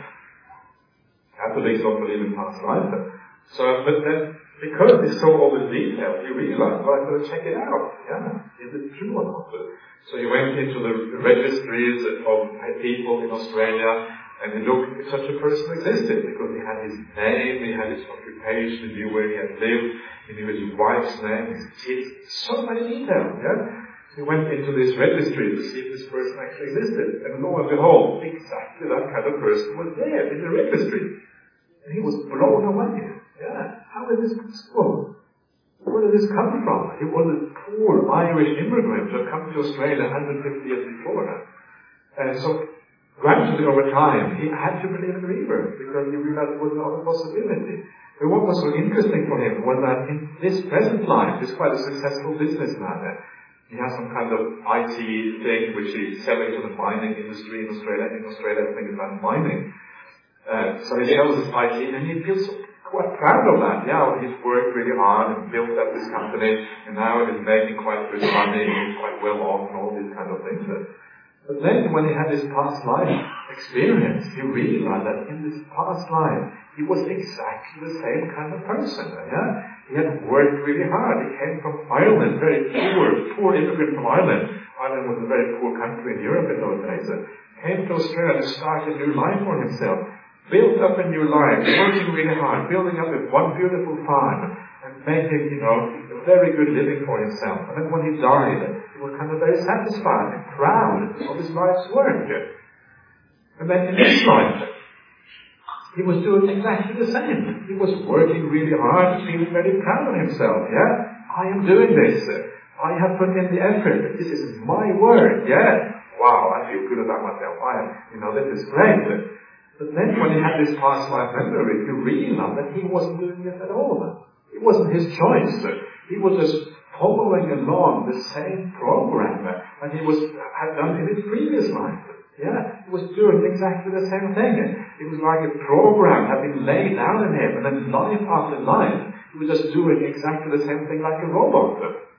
Catholics don't believe in past life. So, but then, because he saw all the details, he realized, well, I'm going to check it out. Yeah, is it true or not? So he went into the registries of people in Australia, and he looked if such a person existed, because he had his name, he had his occupation, he knew where he had lived, he knew his wife's name, his kids, so many details, yeah. He went into this registry to see if this person actually existed. And lo and behold, exactly that kind of person was there in the registry. And he was blown away. Yeah, how is this possible? Where did this come from? He was a poor Irish immigrant who had come to Australia one hundred fifty years before that. And so, gradually over time, he had to believe in rebirth, because he realized it was not a possibility. But what was so interesting for him was that in this present life, he's quite a successful businessman. He has some kind of I T thing which he's selling to the mining industry in Australia. In Australia, I think it's about mining. Uh, so he sells his I T, and he feels quite proud of that. Yeah, he's worked really hard and built up this company, and now he's making quite good money, he's quite well off, and all these kind of things. But then, when he had his past life experience, he realized that in this past life, he was exactly the same kind of person. Yeah? He had worked really hard. He came from Ireland, very poor, poor immigrant from Ireland. Ireland was a very poor country in Europe in those days. Came to Australia to start a new life for himself. Built up a new life, working really hard, building up one beautiful farm, and making, you know, a very good living for himself. And then when he died, he was kind of very satisfied and proud of his life's work. And then in this life, he was doing exactly the same. He was working really hard, feeling very proud of himself, yeah? I am doing this. I have put in the effort. This is my work, yeah? Wow, I feel good about myself. I am, you know, this is great. But then when he had this past life memory, he realized that he wasn't doing it at all. It wasn't his choice. He was just following along the same program that he was had done in his previous life. Yeah, he was doing exactly the same thing. It was like a program had been laid down in him, and then life after life, he was just doing exactly the same thing like a robot.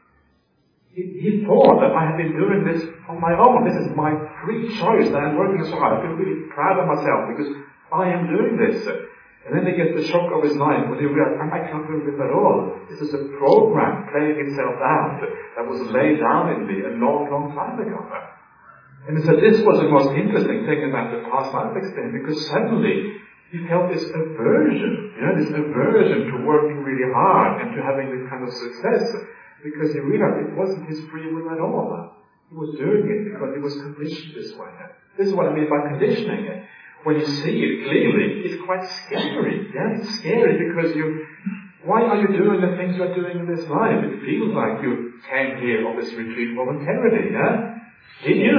He, he thought that I had been doing this on my own. This is my free choice that I'm working so hard. I feel really proud of myself because I am doing this. And then they get the shock of his life when they realize, I can't do this at all. This is a program playing itself out that was laid down in me a long, long time ago. And he said this was the most interesting thing about the past life experience, because suddenly he felt this aversion, you know, this aversion to working really hard and to having this kind of success, because he realized it wasn't his free will at all. He was doing it because he was conditioned this way. This is what I mean by conditioning it. When you see it clearly, it's quite scary. Yeah, it's scary because you, why are you doing the things you're doing in this life? It feels like you came here on this retreat voluntarily, yeah? Did you?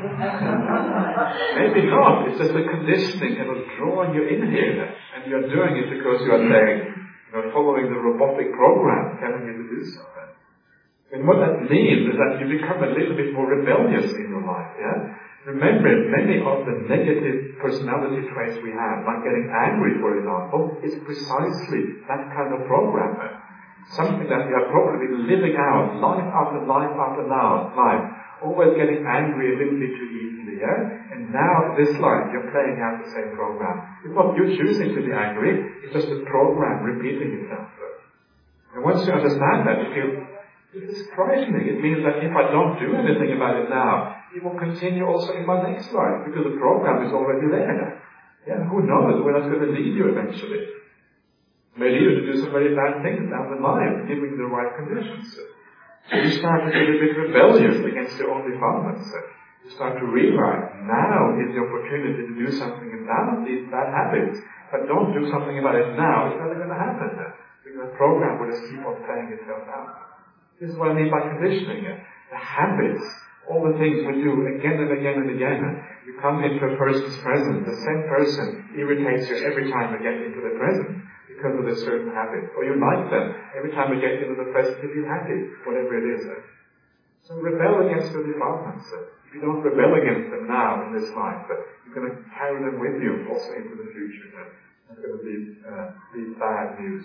Maybe not. It's just the conditioning that was drawing you in here. And you're doing it because you are saying, you know, following the robotic program telling you to do something. And what that means is that you become a little bit more rebellious in your life, yeah? Remember, many of the negative personality traits we have, like getting angry, for example, is precisely that kind of program. Something that you have probably been living out life after life after now, life. Always getting angry a little bit too easily, yeah? And now, this life, you're playing out the same program. It's not you choosing to be angry, it's just the program repeating itself. And once you understand that, you feel, this is frightening. It means that if I don't do anything about it now, it will continue also in my next life, because the program is already there. Yeah, who knows where that's going to lead you eventually. It may lead you to do some very bad things down the line, given the right conditions. So you start to get a bit rebellious against your own defilements. You start to realize now is the opportunity to do something about these bad habits. But don't do something about it now, it's never going to happen. Because the program will just keep on playing itself out. This is what I mean by conditioning it. The habits, all the things we do again and again and again. You come into a person's presence, the same person irritates you every time you get into the present because of a certain habit. Or you like them, every time you get into the present you feel happy, whatever it is. So rebel against the defilements. If you don't rebel against them now in this life, you're going to carry them with you also into the future. That's going to be, uh, be bad news.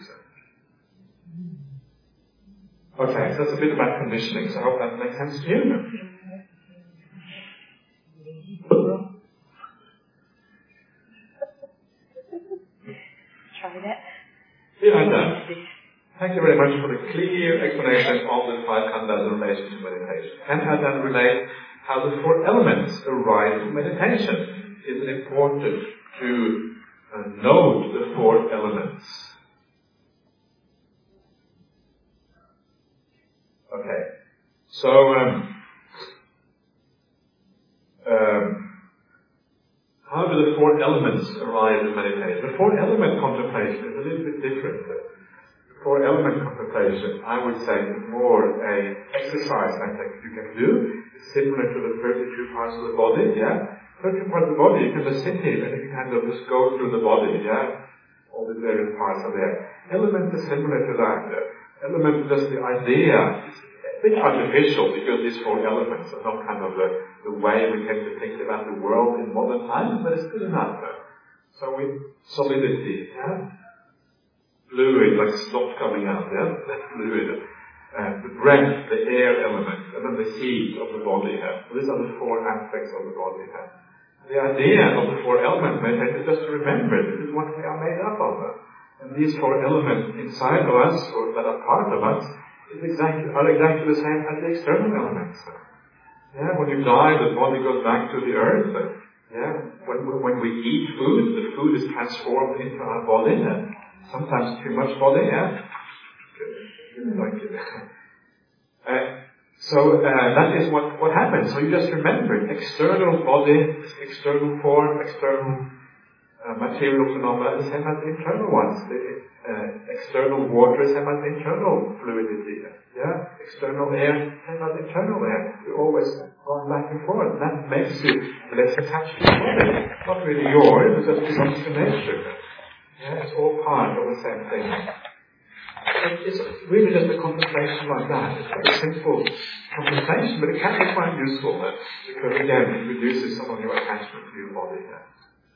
Okay, so that's a bit about conditioning, so I hope that makes sense to you. Tried it. Yeah, done. Thank you very much for the clear explanation of the five khandhas in relation to meditation. And I then relate how the four elements arise from meditation. Is it important to uh, note the four elements? Okay, so um, um, how do the four elements arise in meditation? The four element contemplation is a little bit different. The four element contemplation, I would say, is more a exercise that you can do. It's similar to the thirty-two parts of the body. Yeah, thirty-two parts of the body. You can just sit here and you can kind of just go through the body. Yeah, all the various parts are there. Element is similar to that. Element is just the idea. It's a bit artificial because these four elements are not kind of the, the way we tend to think about the world in modern times, but it's good enough. So with solidity, yeah? Fluid, like snot coming out, yeah? That's fluid. Uh, the breath, the air element, and then the heat of the body. Yeah? So these are the four aspects of the body. Yeah? The idea of the four elements meditation is just to remember this is what we are made up of. And these four elements inside of us, or that are part of us, is exactly, are exactly the same as the external elements. Yeah, when you die, the body goes back to the earth. Yeah, when, when we eat food, the food is transformed into our body. Yeah? Sometimes too much body, yeah? Like, uh, so uh, that is what, what happens. So you just remember, external body, external form, external uh, material phenomena, the same as the internal ones. The, Uh, external water is same as internal fluidity. Yeah? External air, same as internal air. You're always going back and forth. That makes you less attached to your body. Not really yours, it just belongs to nature. Yeah? It's all part of the same thing. It's really just a contemplation like that. It's a very simple contemplation, but it can be quite useful uh, because again it reduces some of your attachment to your body. Yeah?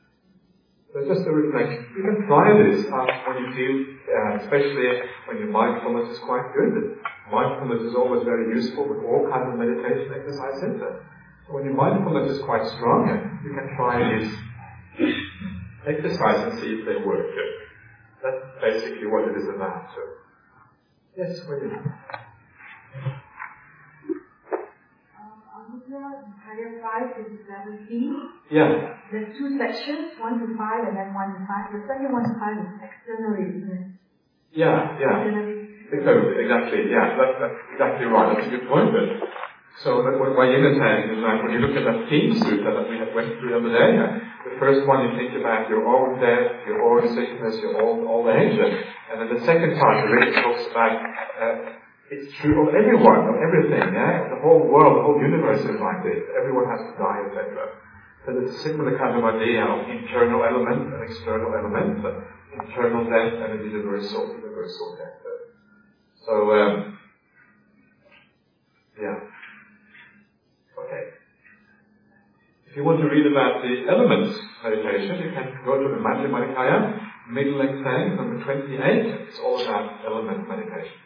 So just a reflection. You can try this uh, when you feel, uh, especially when your mindfulness is quite good. Mindfulness is always very useful with all kinds of meditation exercises. So when your mindfulness is quite strong, you can try this exercise and see if they work. That's basically what it is about. Yes, William. Entire five to seventeen. Yeah. There's two sections, one to five and then one to five. The second one to five is externally, isn't it? Yeah, yeah. Exactly, exactly. Yeah, that's, that's exactly right. That's a good point. So that what Yin is saying is that when you look at that theme sutta that we have went through the other day, the first one you think about your own death, your own sickness, your own old age, and then the second part really talks about uh, it's true of everyone, of everything, yeah? The whole world, the whole universe is like this. Everyone has to die, et cetera. So there's a similar kind of idea of internal element and external element, internal death and a universal, universal death. So, um, yeah. Okay. If you want to read about the elements meditation, you can go to the Majjhima Nikaya, middle length saying, number twenty-eight. It's all about element meditation.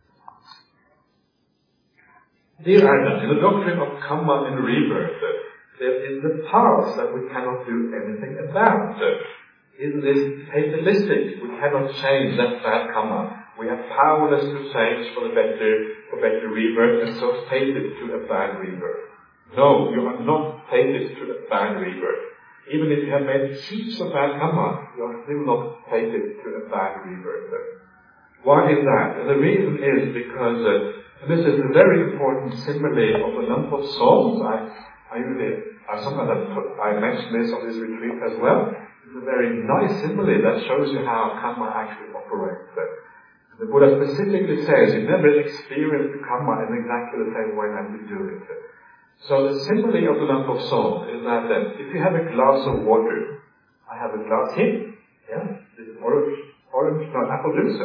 Dear Arjan, in the doctrine of karma and rebirth, there is the past that we cannot do anything about. In this fatalistic, we cannot change that bad karma. We are powerless to change for the better, for better rebirth, and so fated to a bad rebirth. No, you are not fated to a bad rebirth. Even if you have made heaps of bad karma, you are still not fated to a bad rebirth. Why is that? And the reason is because uh, this is a very important simile of the lump of salt. I, I usually, I sometimes I, put, I mention this on this retreat as well. It's a very nice simile that shows you how karma actually operates. The Buddha specifically says you never experience the karma in exactly the same way as you do it. So the simile of the lump of salt is that uh, if you have a glass of water, I have a glass here, yeah, this is orange, orange, no, apple juice.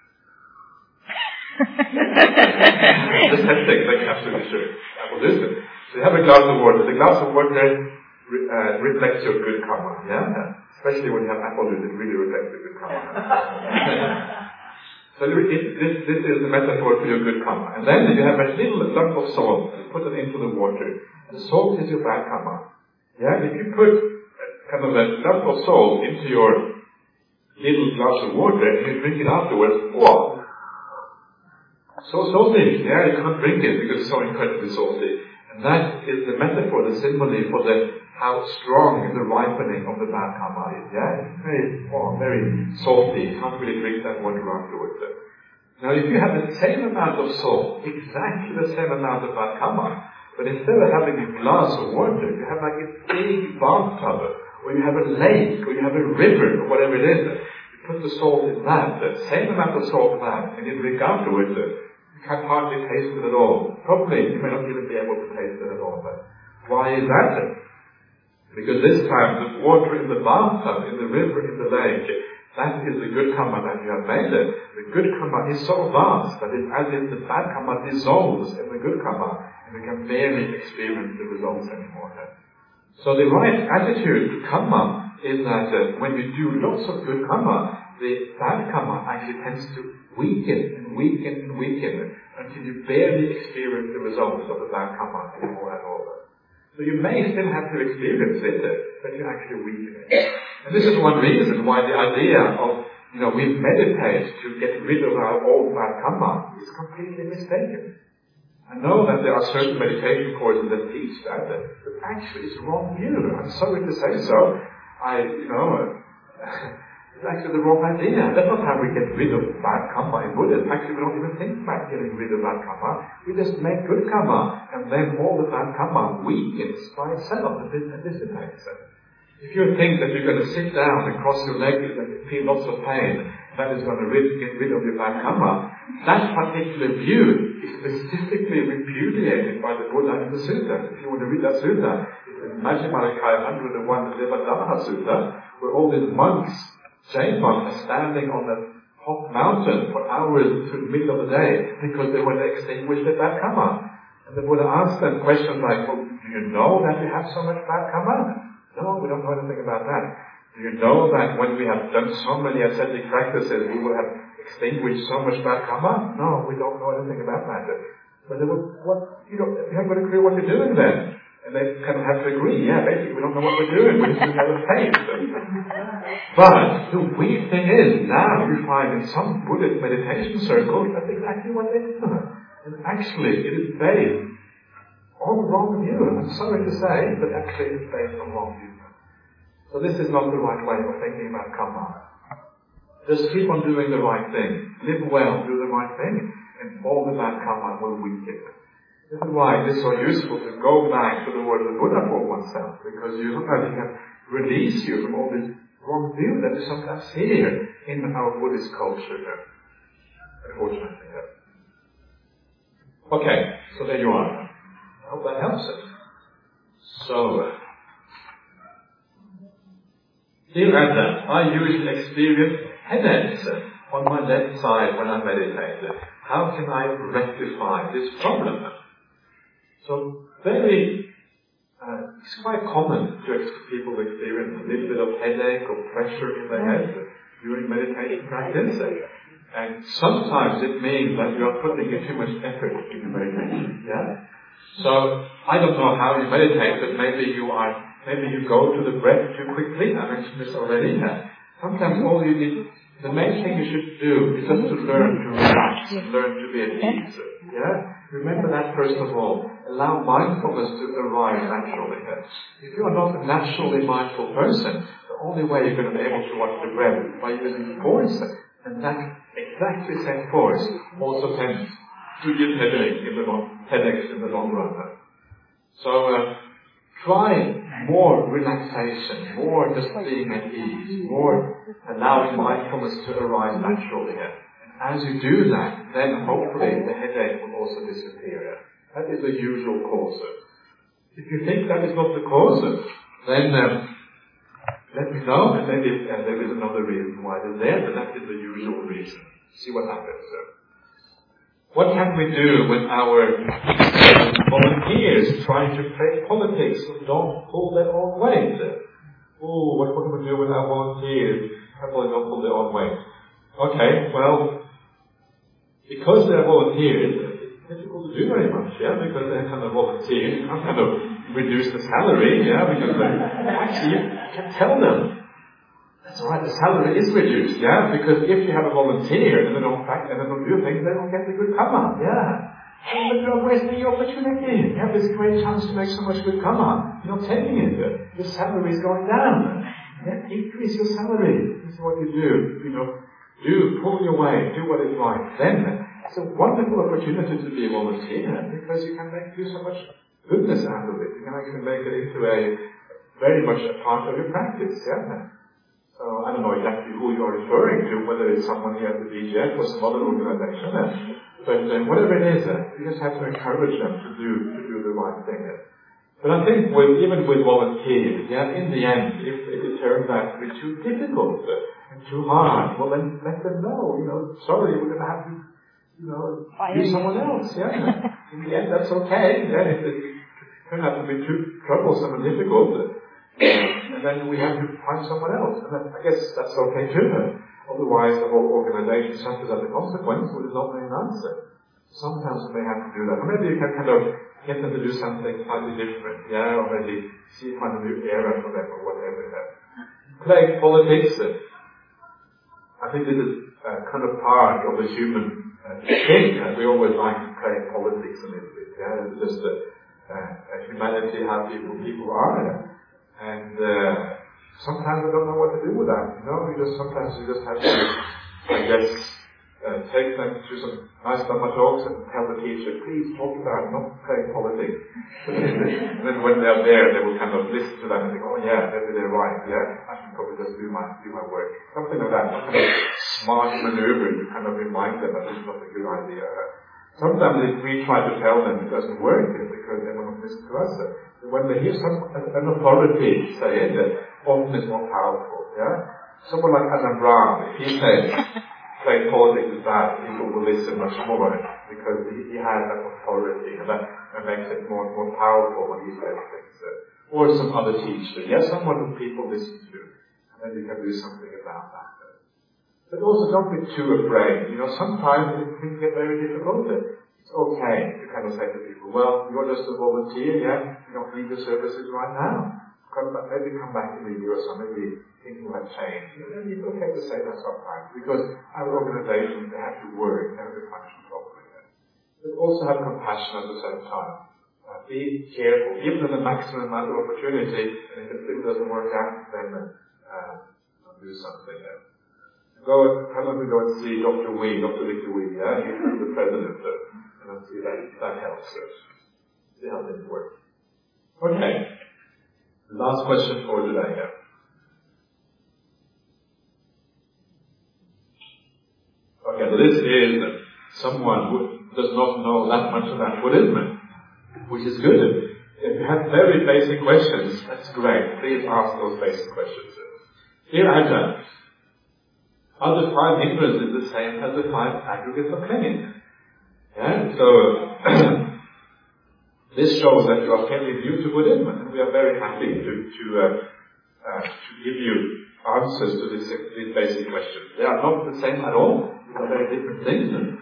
Just testing, like absolutely sure. Apple juice. So you have a glass of water. The glass of water re- uh, reflects your good karma, yeah? Especially when you have apple juice, it really reflects your good karma. So it, this, this is the metaphor for your good karma. And then you have a little lump of salt, you put it into the water. And the salt is your bad karma. Yeah? If you put kind of a lump of salt into your little glass of water and you drink it afterwards, whoa! So salty, yeah, you can't drink it because it's so incredibly salty. And that is the metaphor, the simile for the how strong the ripening of the bad karma is, yeah? It's very, oh, very salty, you can't really drink that water afterwards. Now if you have the same amount of salt, exactly the same amount of bad karma, but instead of having a glass of water, you have like a big bathtub, or you have a lake, or you have a river, or whatever it is, you put the salt in that, the same amount of salt in that, and you drink afterwards, you can hardly taste it at all. Probably you may not even be able to taste it at all. But why is that? Because this time the water in the bathtub, in the river, in the lake, that is the good karma that you have made it. The good karma is so vast that it's as if the bad karma dissolves in the good karma and you can barely experience the results anymore. So the right attitude to karma is that uh, when you do lots of good karma, the bad karma actually tends to weaken and weaken and weaken until you barely experience the results of the bad karma anymore at all. So you may still have to experience it, but you actually weaken it. And this is one reason why the idea of, you know, we meditate to get rid of our old bad karma is completely mistaken. I know that there are certain meditation courses that teach that, but actually it's wrong view. I'm sorry to say so. I, you know, it's actually the wrong idea. That's not how we get rid of bad karma in Buddhism. Actually, we don't even think about getting rid of bad karma. We just make good karma, and then all the bad karma weakens by itself and dissipates. If you think that you're going to sit down and cross your legs and feel lots of pain, that is going to rid, get rid of your bad karma, that particular view is specifically repudiated by the Buddha in the Sutta. If you want to read that Sutta, it's in Majjhima Nikaya one oh one, the Devadaha Sutta, where all these monks, Jain monks, are standing on a hot mountain for hours through the middle of the day because they want to extinguish their bad karma. And the Buddha asked them questions like, well, do you know that you have so much bad karma? No, we don't know anything about that. Do you know that when we have done so many ascetic practices, we will have extinguished so much bad karma? No, we don't know anything about that. But they will, what, you know, you haven't got a clue what you're doing then. And they kind of have to agree, yeah, basically we don't know what we're doing, we just meditate. But the weird thing is, now you find in some Buddhist meditation circles, that's exactly what they do. And actually, it is based on the wrong view. I'm sorry to say, but actually it is based on wrong view. So this is not the right way of thinking about karma. Just keep on doing the right thing. Live well, do the right thing, and all the bad karma will weaken. This is why it is so useful to go back to the word of the Buddha for oneself, because you sometimes can release you from all this wrong view that we sometimes hear in our Buddhist culture here. Unfortunately. Here. Okay, so there you are. I hope that helps us. So, dear Adda, I usually experience headaches on my left side when I meditate. How can I rectify this problem? So, very, uh, it's quite common to ex- people experience a little bit of headache or pressure in the head during meditation practice. And sometimes it means that you are putting in too much effort in your meditation. Yeah? So, I don't know how you meditate, but maybe you are, maybe you go to the breath too quickly. I mentioned this already. Yeah? Sometimes all you need, the main thing you should do is just to learn to relax, learn to be at ease. Yeah? Remember that first of all. Allow mindfulness to arise naturally. If you are not a naturally mindful person, the only way you're going to be able to watch the breath is by using force, and that exactly same force also tends to give headache in the long, headaches in the long run. So uh, try more relaxation, more just being at ease, more allowing mindfulness to arise naturally. As you do that, then hopefully the headache will also disappear. That is the usual cause. If you think that is not the cause, then um, let me know, and maybe uh, there is another reason why they're there, but that is the usual reason. See what happens. What can we do when our volunteers trying to play politics and don't pull their own weight? Oh, what can we do with our volunteers who don't pull their own weight? Okay, well, because they're volunteers, it's difficult to do very much, yeah, because they're kind of volunteers. You can't kind of reduce the salary, yeah, because they, actually you can tell them, that's alright, the salary is reduced, yeah, because if you have a volunteer and they don't fact and they don't do things, they don't get the good karma, yeah. But you're wasting your opportunity. You have this great chance to make so much good karma. You're not taking it. Your salary is going down. Yeah, increase your salary. This is what you do, you know. Do, pull your weight, do what is right. Then, it's a wonderful opportunity to be a volunteer, because you can make, do so much goodness out of it. You can actually make it into a, very much a part of your practice, yeah? So, I don't know exactly who you are referring to, whether it's someone here at the B G F or some other organization, but uh, whatever it is, uh, you just have to encourage them to do, to do the right thing. But I think with, even with volunteers, yeah, in the end, if, if it turns out to be too difficult, uh, too hard, well then let them know, you know, sorry, we're going to have to, you know, use someone else, yeah. In the end, that's okay, yeah, if it turns out to be too troublesome and difficult, uh, and then we have to find someone else, and then I guess that's okay too. Otherwise, the whole organization suffers as a consequence, which is not very nice. Sometimes we may have to do that, or maybe you can kind of get them to do something slightly different, yeah, or maybe see find a new area for them, or whatever. Playing politics, uh, I think this is uh, kind of part of the human uh, thing. Uh, we always like to play politics a little bit. Yeah? It's just uh, uh, humanity, how people people are. Uh, and uh, sometimes we don't know what to do with that. You know, we just sometimes you just have to, I guess, uh, take them to some nice Dhamma talks and tell the teacher, please talk about not playing politics. And then when they're there, they will kind of listen to that and think, oh yeah, maybe they're right, yeah, I should probably just do my, do my work. Something like that, some kind of smart maneuver to kind of remind them that this is not a good idea. Sometimes if we try to tell them it doesn't work, because they will not listen to us. When they hear some, an authority say it, often it's more powerful, yeah. Someone like Ajahn Brahm, if he says, playing politics is bad, people will listen much more because he, he has that authority, and that, that makes it more more powerful when he says things. Uh, or some other teacher, yes, someone who people listen to, and then you can do something about that. But also don't be too afraid. You know, sometimes things get very difficult. It's okay to kind of say to people, well, you're just a volunteer, yeah? You don't need the services right now. Come back, maybe come back in a year or so, maybe thinking about change. And it's okay to say that sometimes, because our organizations, they have to work, they have to function properly. But also have compassion at the same time. Uh, be careful, give them the maximum amount of opportunity, and if it still doesn't work out, then uh, do something else. Go, tell them to go and see Doctor Wee, Doctor Victor Wee, yeah? He's the president, uh, and see that, that helps us. See how things work. Okay. The last question for today, yeah. Okay, so this is someone who does not know that much about Buddhism, which is good. If you have very basic questions, that's great. Please ask those basic questions. Dear Ajahn, are the five hindrances the same as the five aggregates of clinging? Yeah, so this shows that you are fairly new to Buddhism, and we are very happy to to, uh, uh, to give you answers to this, these basic questions. They are not the same at all. They are very different things.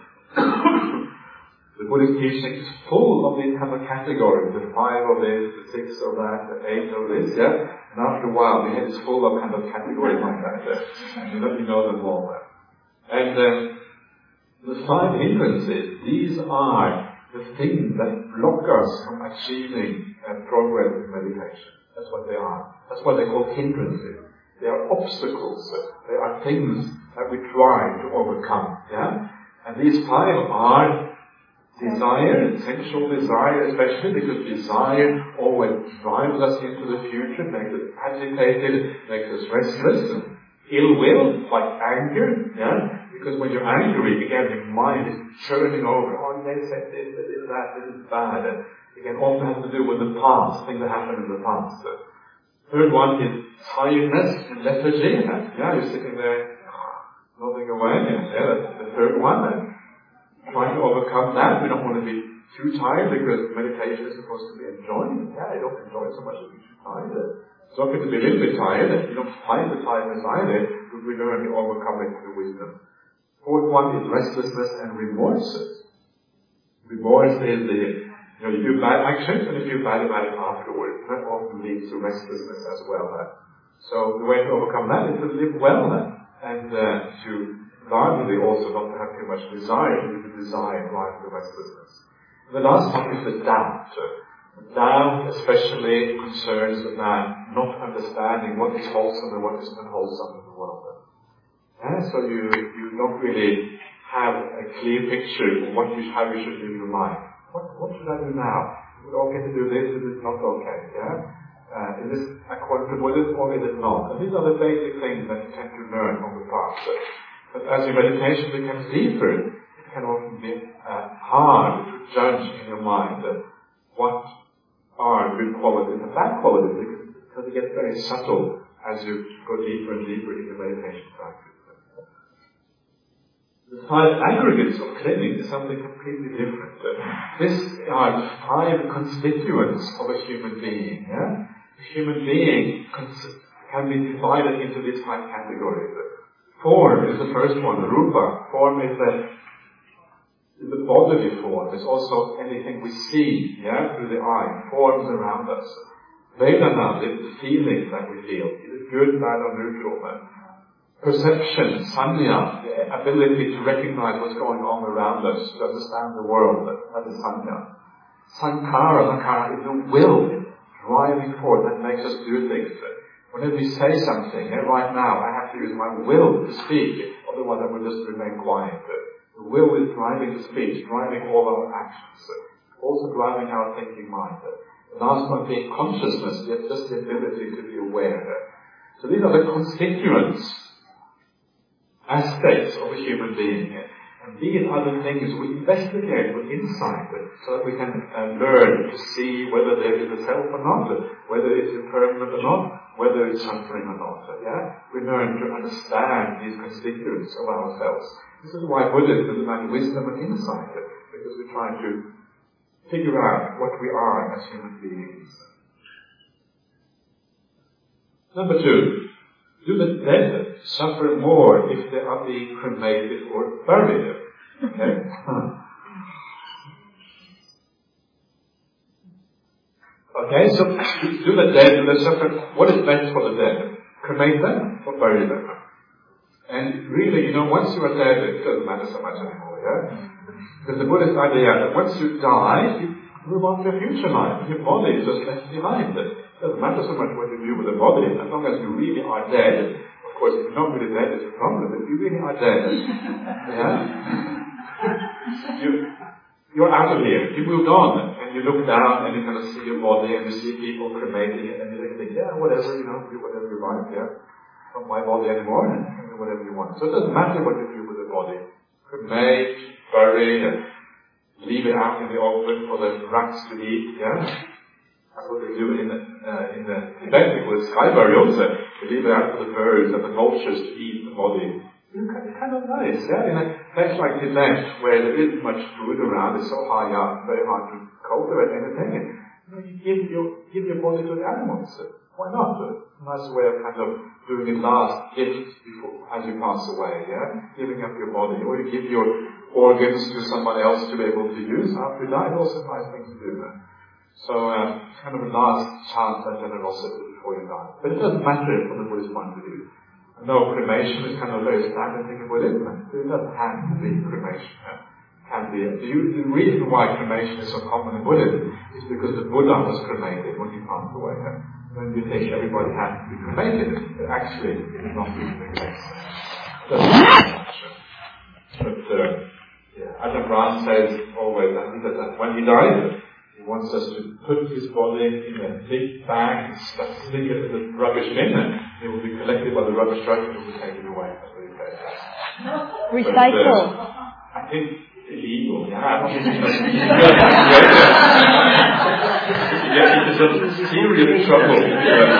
The Buddhist teaching is full of these kind of categories, the five of this, the six of that, the eight of this, yeah? And after a while, the head is full of kind of categories like that, uh, and you know, you know them all. Uh. And um, the five hindrances, these are the things that block us from achieving uh, progress in meditation. That's what they are. That's what they call hindrances. They are obstacles. Uh, they are things that we try to overcome, yeah? And these five are desire, sensual desire especially, because desire always drives us into the future, makes us agitated, makes us restless. Ill will, like anger, yeah? Because when you're angry, again, your mind is churning over, oh, they said this, they did that, this is bad. And again, often has to do with the past, things that happened in the past. The third one is tiredness and lethargy. Yeah, you're sitting there, nodding away. Yeah, that's the third one. Trying to overcome that, we don't want to be too tired because meditation is supposed to be enjoying. Yeah, you don't enjoy it so much as you too tired. It's okay to be a little bit tired. You don't find the tiredness either, but we learn to overcome it through wisdom. Fourth one is restlessness and remorse. Remorse is the, you know, you do bad actions and you feel bad about it afterwards. That often leads to restlessness as well. So the way to overcome that is to live well and uh, to largely also not to have too much desire, because the desire drives the restlessness. And the last one is the doubt. Doubt especially concerns about not understanding what is wholesome and what is unwholesome in the world. Yeah, so you you don't really have a clear picture of what you, how you should live your life. What what should I do now? Is it okay to do this? Is it not okay? Yeah? Uh, is this according to Buddhism or is it not? And these are the basic things that you tend to learn on the path. But as your meditation becomes deeper, it can often be uh, hard to judge in your mind uh, what are good qualities and bad qualities, because it gets very subtle as you go deeper and deeper into meditation practice. The five aggregates of clinging is something completely different. Uh, this are the five constituents of a human being. Yeah? A human being cons- can be divided into these five categories. Form is the first one, the rupa. Form is the, is the bodily form. It's also anything we see, yeah, through the eye, forms around us. Vedana is the feelings that we feel. Is it good, bad, or neutral? Man? Perception, sanya, the ability to recognize what's going on around us, to understand the world. That is sanya. Sankhara, sankhara is the will driving forth that makes us do things. Whenever we say something, eh, right now, I have to use my will to speak, otherwise I will just remain quiet. The will is driving the speech, driving all our actions, also driving our thinking mind. The last one being consciousness, just the ability to be aware. So these are the constituents, aspects of a human being. And these are the things we investigate with insight, so that we can uh, learn to see whether there is a self or not, whether it's impermanent or not, whether it's suffering or not. Yeah? We learn to understand these constituents of ourselves. This is why Buddhism is about wisdom and insight, because we're trying to figure out what we are as human beings. Number two, do the dead suffer more if they are being cremated or buried? Okay? Okay, so do the dead, do the separate, what is meant for the dead? Cremate them or bury them? And really, you know, once you are dead, it doesn't matter so much anymore, yeah? Because the Buddhist idea that once you die, you move on to your future life. Your body is just left behind. It doesn't matter so much what you do with the body, as long as you really are dead. Of course, if you're not really dead, it's a problem. If you really are dead, yeah? You, you're out of here. You moved on, and you look down, and you kind of see your body, and you see people cremating it, and you think, yeah, whatever, you know, do whatever you like, yeah? Not my body anymore, and do whatever you want. So it doesn't matter what you do with the body. Cremate, bury, and leave it out in the open for the rats to eat, yeah? That's what they do in the, uh, in the Tibet with sky burials. Uh, they leave it out for the birds and the vultures to eat the body. It's kind of nice, yeah? In a place like Tibet, where there isn't much food around, it's so high up, very hard to cultivate anything. And, you know, you give your, give your body to the animals. Uh, why not? A nice way of kind of doing a last gift before, as you pass away, yeah? Giving up your body. Or you give your organs to someone else to be able to use after you die. Also a nice thing to do. Uh. So, uh, kind of a last chance at generosity before you die. But it doesn't matter from the Buddhist point of view. No, cremation is kind of a very standard thing in Buddhism. It doesn't have to be cremation. Uh. Can be. The, the reason why cremation is so common in Buddhism is because the Buddha was cremated when he passed away. Uh. When you think everybody has to be cremated, it actually is not really the case. But, uh, yeah, Ajahn Brahm says always, I think that when he dies, he wants us to put his body in a big bag and stick it in the rubbish bin, and it will be collected by the rubbish truck and it will be taken away. That's what he says. Recycle. But, uh, I think illegal, yeah. I don't think it's yeah, it's some serious trouble. Yeah.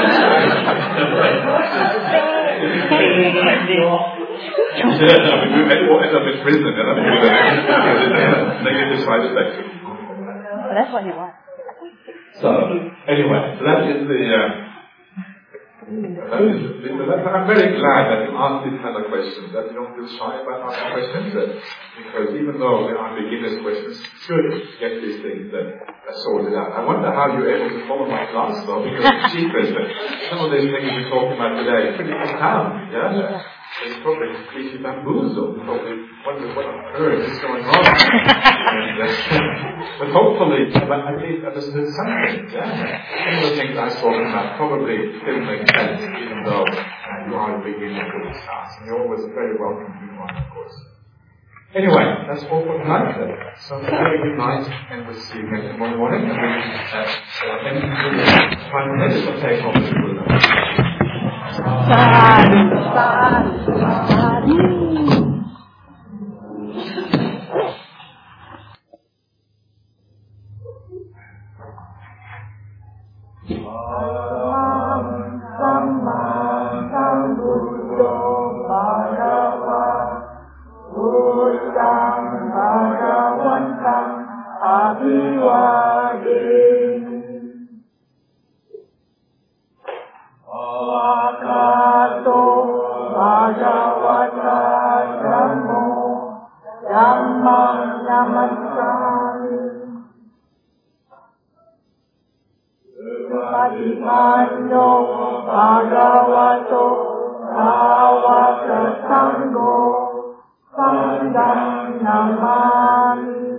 I mean, we may end up in prison, and I mean, with negative side effects. Well, that's what he wants. So, anyway, so that is the, uh, that is the, that, I'm very glad that you asked these kind of questions, that you don't feel shy about asking questions, uh, because even though they are beginner's questions, it's good to get these things uh, sorted out. I wonder how you're able to follow my class, though, because it's secret. Some of these things we're talking about today are pretty profound, yeah? yeah. So you probably completely bamboozled. You probably wonder what on earth is going on. and, uh, but hopefully, at least understood something, yeah? Some of the things I was talking about probably still make sense, even though uh, you are a beginner to this class. And you're always very welcome to one, of course. Anyway, that's all for tonight then. So have a good night, and we'll see you again tomorrow morning. And we'll uh, end the final minutes of take home the Buddha. Sadhu, sadhu, sadhu. Namah